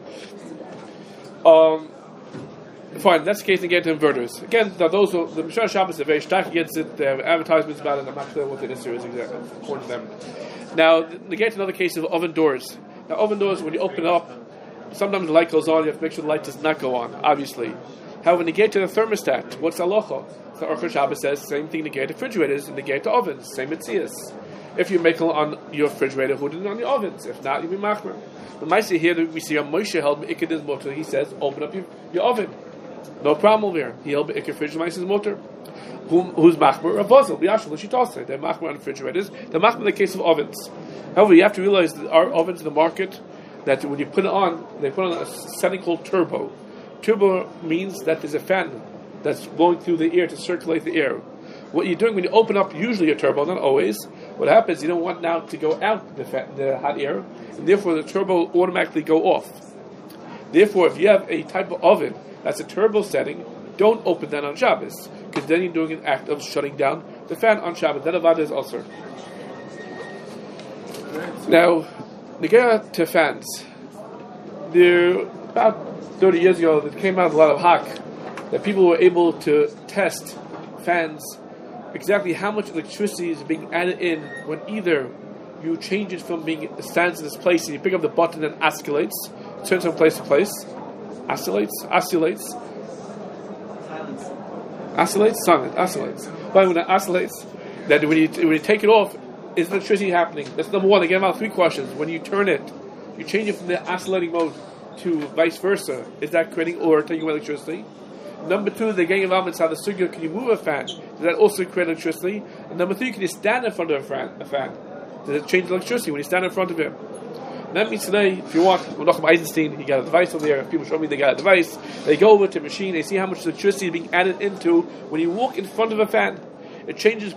Fine, that's the case. They get to inverters. Again, the Mishmesh Shabbos are very stark against it. They have advertisements about it. I'm not clear what the issue is exactly, according to them. Now, they get to another case of oven doors. Now, oven doors, when you open it up, sometimes the light goes on. You have to make sure the light does not go on, obviously. However, negate to the thermostat, what's halacha? The Aruch HaShabbos says same thing negate to refrigerators and negate to ovens, same mitzias. If you make on your refrigerator, who did it on your ovens? If not, you'll be machmer. The Maisa here that we see a Moshe held Ikadis motor. He says, open up your oven. No problem over here. He held Ikad fridge Maisa's motor. Who's machmer? A Basil, Yashal, Shitasa. They're machmer on refrigerators. They're machmer in the case of ovens. However, you have to realize that our ovens in the market, that when you put it on, they put on a setting called turbo. Turbo means that there's a fan that's blowing through the air to circulate the air. What you're doing when you open up, usually a turbo, not always, what happens, you don't want now to go out the hot air, and therefore the turbo will automatically go off. Therefore, if you have a type of oven that's a turbo setting, don't open that on Shabbos, because then you're doing an act of shutting down the fan on Shabbos. That avad is also. Now, negera to fans. There, about 30 years ago, there came out a lot of hack that people were able to test fans exactly how much electricity is being added in when either you change it from being it stands in this place and you pick up the button and oscillates, turns from place to place, oscillates, silent. But when it oscillates, that when you take it off, is electricity happening? That's number one. They gave out 3 questions. When you turn it, you change it from the oscillating mode to vice versa. Is that creating or taking away electricity? Number 2, they're getting involved inside the sugya. Can you move a fan? Does that also create electricity? And number 3, can you stand in front of a fan? Does it change electricity when you stand in front of him? And that means today, if you want, Menachem Eisenstein, he got a device over there. People show me they got a device. They go over to a machine. They see how much electricity is being added into when you walk in front of a fan. It changes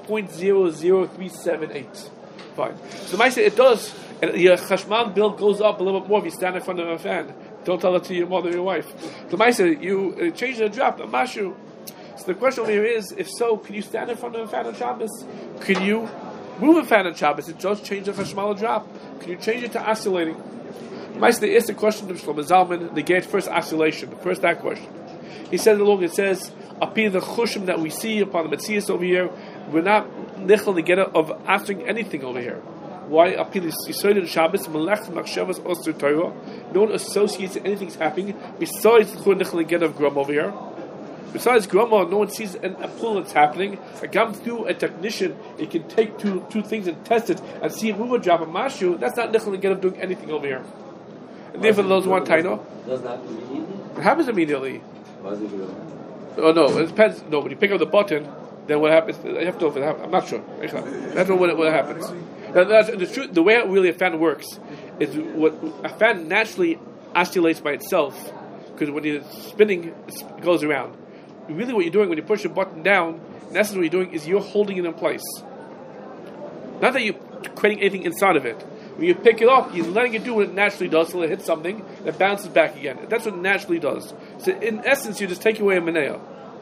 0.00378. Fine. So I say it does. And your chashmal bill goes up a little bit more if you stand in front of a fan. Don't tell it to your mother or your wife. So I say you change the drop, a mashu. So the question over here is, if so, can you stand in front of a fan on Shabbos? Can you move a fan on Shabbos? It does change the chashmal drop. Can you change it to oscillating? Meister asked the question of Shlomo Zalman, the gate first oscillation, first that question. He said along, it says, appear the chushim that we see upon the Metzias over here, we're not nichel the get of answering anything over here. Why appear the Yisrael in Shabbos, Melech Machshavas Oster Torah, no one associates anything's happening besides the nichel the get of Grum over here. Besides Grandma, no one sees a pull that's happening. Through a technician, it can take two things and test it and see if we would drop a mashu. That's not nichel and get of doing anything over here. And therefore, those want taino. Doesn't happen immediately? It happens immediately. Why is it good? Oh no, it depends. No, when you pick up the button, then what happens? I have to know if it happens. I'm not sure. That's what happens. Now, that's the truth. The way really a fan works is what a fan naturally oscillates by itself, because when you're spinning, it goes around. Really, what you're doing when you push the button down, in essence, what you're doing is you're holding it in place. Not that you're creating anything inside of it. When you pick it up, you're letting it do what it naturally does till it hits something, and it bounces back again. That's what it naturally does. So, in essence, you're just taking away a menea.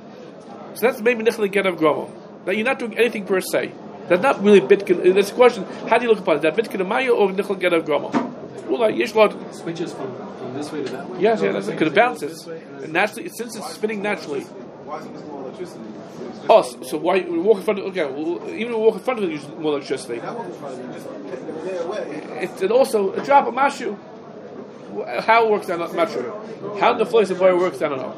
So that's maybe nichel get of gramo. Now, you're not doing anything per se. That's not really bitkin. There's a question: how do you look upon it? Is that bitkin maya or nichel get of gramo? Well, It switches from this way to that way. Yes, that's because it bounces. And naturally, since it's spinning naturally. Why isn't this more electricity? Oh, so why you walk in front of? Okay, well, even when we walk in front of it, use more electricity. That wasn't trying to be just they're away. It's also a drop of mashu. How it works, I'm not sure. How the flow of boy works, I don't know.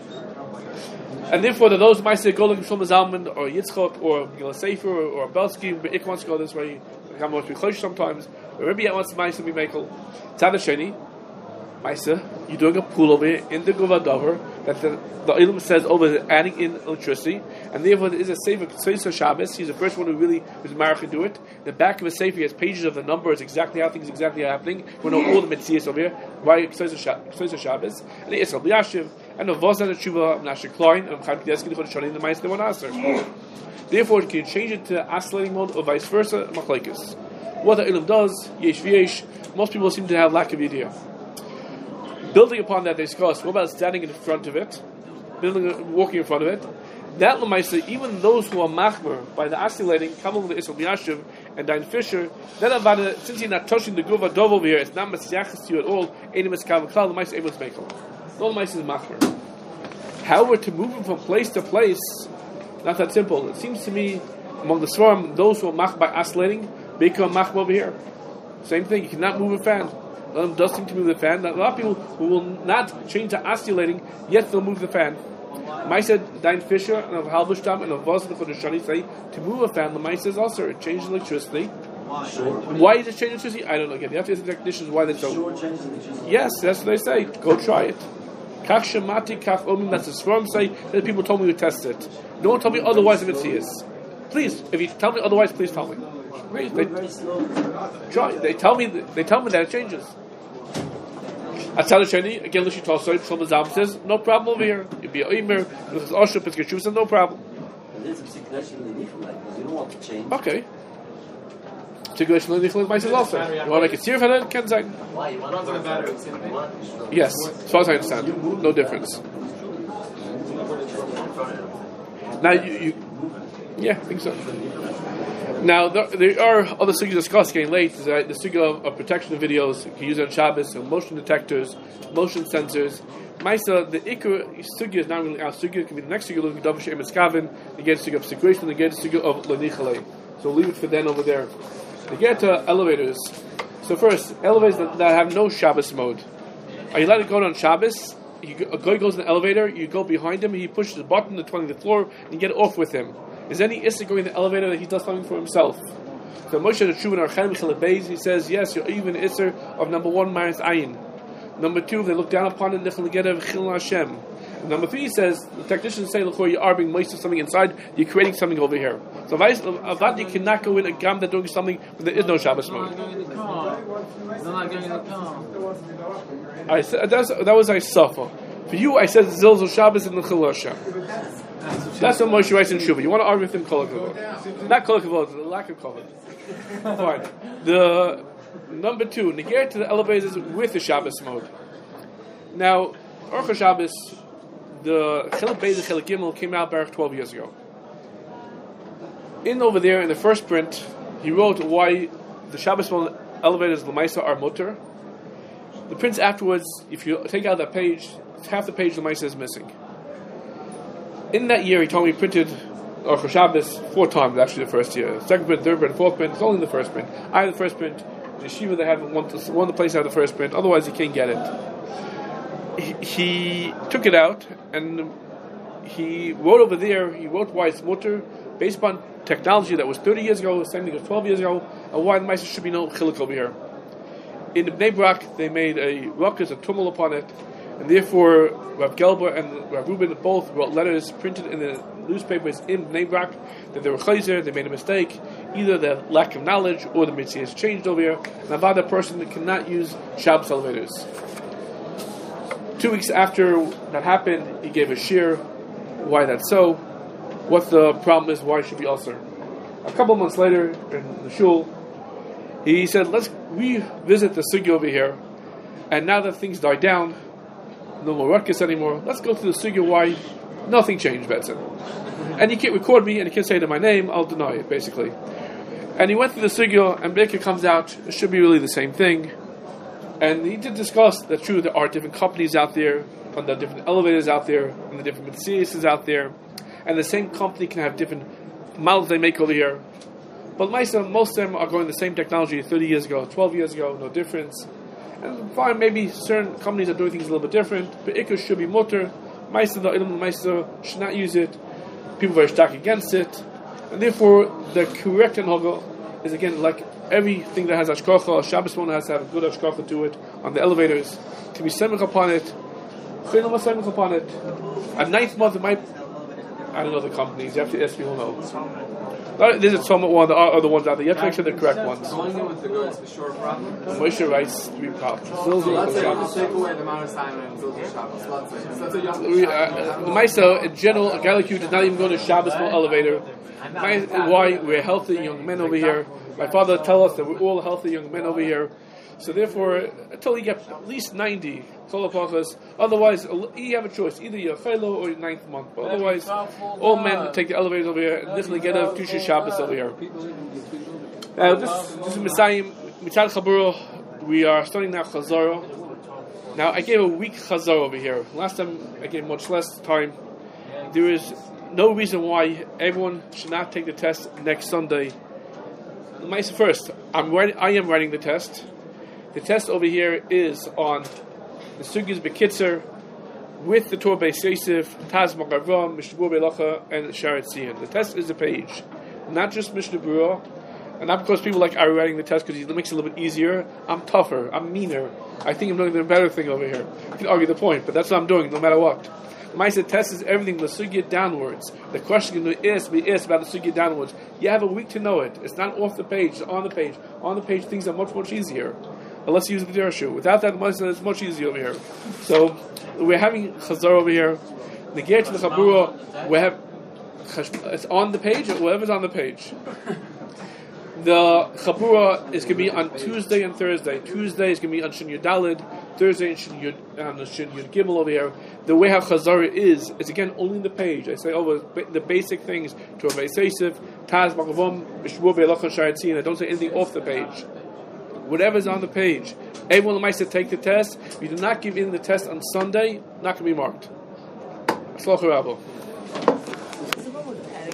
And therefore, to those might say go looking for Shlomo Zalman or Yitzchok or Gila Sefer or Belsky, but Ik wants to go this way. I'm going to be close sometimes. Or maybe I want to be Michael. Tzad Sheni. Maisa, you're doing a pool over here in the Gova Dover that the Ilum says over adding in electricity, and therefore there is a Sefer Ktsoisa Shabbos. He's the first one who really was married to do it. The back of a Sefer has pages of the numbers, exactly how things exactly are happening. We know all the Metzias over here. Why Ktsoisa Shabbos? And the Yisrael B'Yashiv, and the Vozan the Tshuva, Menashe Klein, and Chaim Kideskin, the Chodesh the Ma'aser, they want to answer. Therefore, you can change it to oscillating mode or vice versa, Machlekes. What the Ilum does, Yesh V'Yesh, most people seem to have lack of idea. Building upon that, they discuss, what about standing in front of it? Walking in front of it? That Lamaisa, even those who are machmer by the oscillating, come over the Yisrael B'Yashiv and Dain Fisher, that Avada, since you're not touching the Guva Dov over here, it's not Mesiachas to you at all, Einim Eskav Klal, Lamaisa able to make it. No Lamaisa is machmer. However, to move them from place to place, not that simple. It seems to me, among the Swarm, those who are mach by oscillating, become machmer over here. Same thing, you cannot move a fan. Does seem to move the fan. A lot of people who will not change to oscillating, yet they'll move the fan. Maisa Dein Fisher and of Halberstamm and of Vosen for the Shani say to move a fan. The Maisa is also it changes electricity. Why is it changing electricity? I don't know. Again, you have to ask the technicians why they're so. Yes, that's what they say. Go try it. Kach Shemati Kach Omim. That's the Sforim say that people told me to test it. Don't tell me otherwise if it's his. Please, if you tell me otherwise, please tell me. Please, try. They tell me that it changes. Atzal Sheni again. Lushi Tosoi Shlomo Zalman says no problem over here. You'd be a Omer. This is Osher Pitzke Shuv, no problem. There's a situation in the you don't want to change. Okay. Tiglash Nichel Mice also. You want to make it serious for that? Ken Zag? Why? You want to the battery? Yes, as far as I understand, no difference. Now you yeah, I think so. Now there are other sugyas discussed getting late. The sugya of protection of videos you can use it on Shabbos, and motion detectors, motion sensors. Maisa, the ikar sugya is not really our sugya. It can be the next sugya looking at Davish Emiskavin. Again, sugya of situation. Again, sugya of Lanichale. So we'll leave it for then over there. To get to elevators. So first, elevators that have no Shabbos mode. Are you allowed to go on Shabbos? A guy goes in the elevator, you go behind him, he pushes a button to 20th floor, and you get off with him. Is any Issa going in the elevator that he does something for himself? So Moshe the True in Archem Beis, he says, yes, you're even Issa of number 1, Maris Ayin. Number 2, if they look down upon it, Nichel Gedev Chil Hashem. Number 3 says, the technicians say, look, you are being moist of something inside, you're creating something over here. So Avad, you cannot go in a gam that doing something when there is no Shabbos mode. I said, that was I suffer. For you, I said Zilzal Shabbos and the Chilosha. That's what Moshe writes in Shuvah. You want to argue with him, Kol HaKavod. Not Kol HaKavod, the lack of Kavod. Fine. The number 2, negate to the elevators with the Shabbos mode. Now, Orcha Shabbos, the Chelik Beis and Chelik Gimel came out back 12 years ago. Over there, in the first print, he wrote why the Shabbos mode elevators L'maisa are mutter. The prints afterwards, if you take out that page, half the page L'maisa is missing. In that year, he told me he printed Orcha Shabbos 4 times, actually the first year. Second print, third print, fourth print, it's only the first print. I had the first print. The yeshiva, they had one of the places had the first print, otherwise you can't get it. He took it out, and he wrote over there, he wrote why it's mutter, based upon technology that was 30 years ago, the same thing as 12 years ago, and why the Maisa should be no chiluk over here. In the Bnei Brak, they made a ruckus, a tumult upon it, and therefore Rav Gelber and Rav Rubin both wrote letters printed in the newspapers in Bnei Brak that they were chayzer, they made a mistake, either the lack of knowledge or the mitzvah has changed over here, and about that person that cannot use Shabbos elevators. 2 weeks after that happened, he gave a shir, why that's so, what the problem is, why it should be ulcer. A couple months later, in the shul, he said, let's revisit the sugya over here, and now that things died down, no more ruckus anymore, let's go through the sugya why nothing changed, Betson. And you can't record me, and you can't say to my name, I'll deny it, basically. And he went through the sugya, and Baker comes out, it should be really the same thing. And he did discuss that true, there are different companies out there, and there are different elevators out there, and the different Mercedes out there, and the same company can have different models they make over here. But most of them are going the same technology 30 years ago, 12 years ago, no difference. And fine, maybe certain companies are doing things a little bit different, but Iker should be mutter. Meister, the Ilm Meister should not use it. People are stuck against it. And therefore, the correct Enhoga is again like everything that has Ashkocha. Shabbos one has to have a good Ashkocha to it on the elevators. To be semich upon it. Chilom semich upon it. A 9th month, it might. I don't know the companies. You have to ask people know. There's a somewhat one. There are other ones out there. You have to make sure they're the correct ones. Moshe writes 3 problems. Let's say you take away the amount of time and Zilzal Shabbos. Let's say the Maisa, in general, a guy like you does not even go to Shabbos no elevator. Why? We're healthy young men over here. My father tells us that we're all healthy young men over here. So therefore, until you get at least 90 kolapachas, otherwise you have a choice: either you're chaylo or your 9th month. But otherwise, all men take the elevators over here and definitely get a Tusha Shabbos over here. This is Messiah Mitzad Chabura. We are studying now Chazara. Now I gave a week Chazara over here. Last time I gave much less time. There is no reason why everyone should not take the test next Sunday. First, I am writing the test. The test over here is on the Sugyas Bekitzer, with the Torah Beis Yosef, Taz Magavram, Mishnah Berurah Beilacha, and Sharet Zion. The test is a page, not just Mishnah Berurah, and not because people like Ari writing the test because it makes it a little bit easier. I'm tougher, I'm meaner. I think I'm doing the better thing over here. You can argue the point, but that's what I'm doing, no matter what. The Ma'aseh test is everything, the sugya downwards. The question is about the sugya downwards. You have a week to know it. It's not off the page, it's on the page. On the page, things are much, much easier. Unless you use the B'derashu. Without that, the Ma'aseh is much easier over here. So, we're having Chazar over here. The Ger to the Chabura, we have, it's on the page, or whatever's on the page. The Chabura is going to be on Tuesday and Thursday. Tuesday is going to be on Shin Yud Daled. Thursday on Shin Yud Gimel over here. The way how Chazara is, it's again only the page. I say over the basic things. Torah Beis Yosef, Taz Makavom, Mishnah Berurah Beilacha Sharet Zion. I don't say anything off the page. Whatever's on the page. Everyone might say take the test. If you do not give in the test on Sunday, not going to be marked. Shloch Rabbo.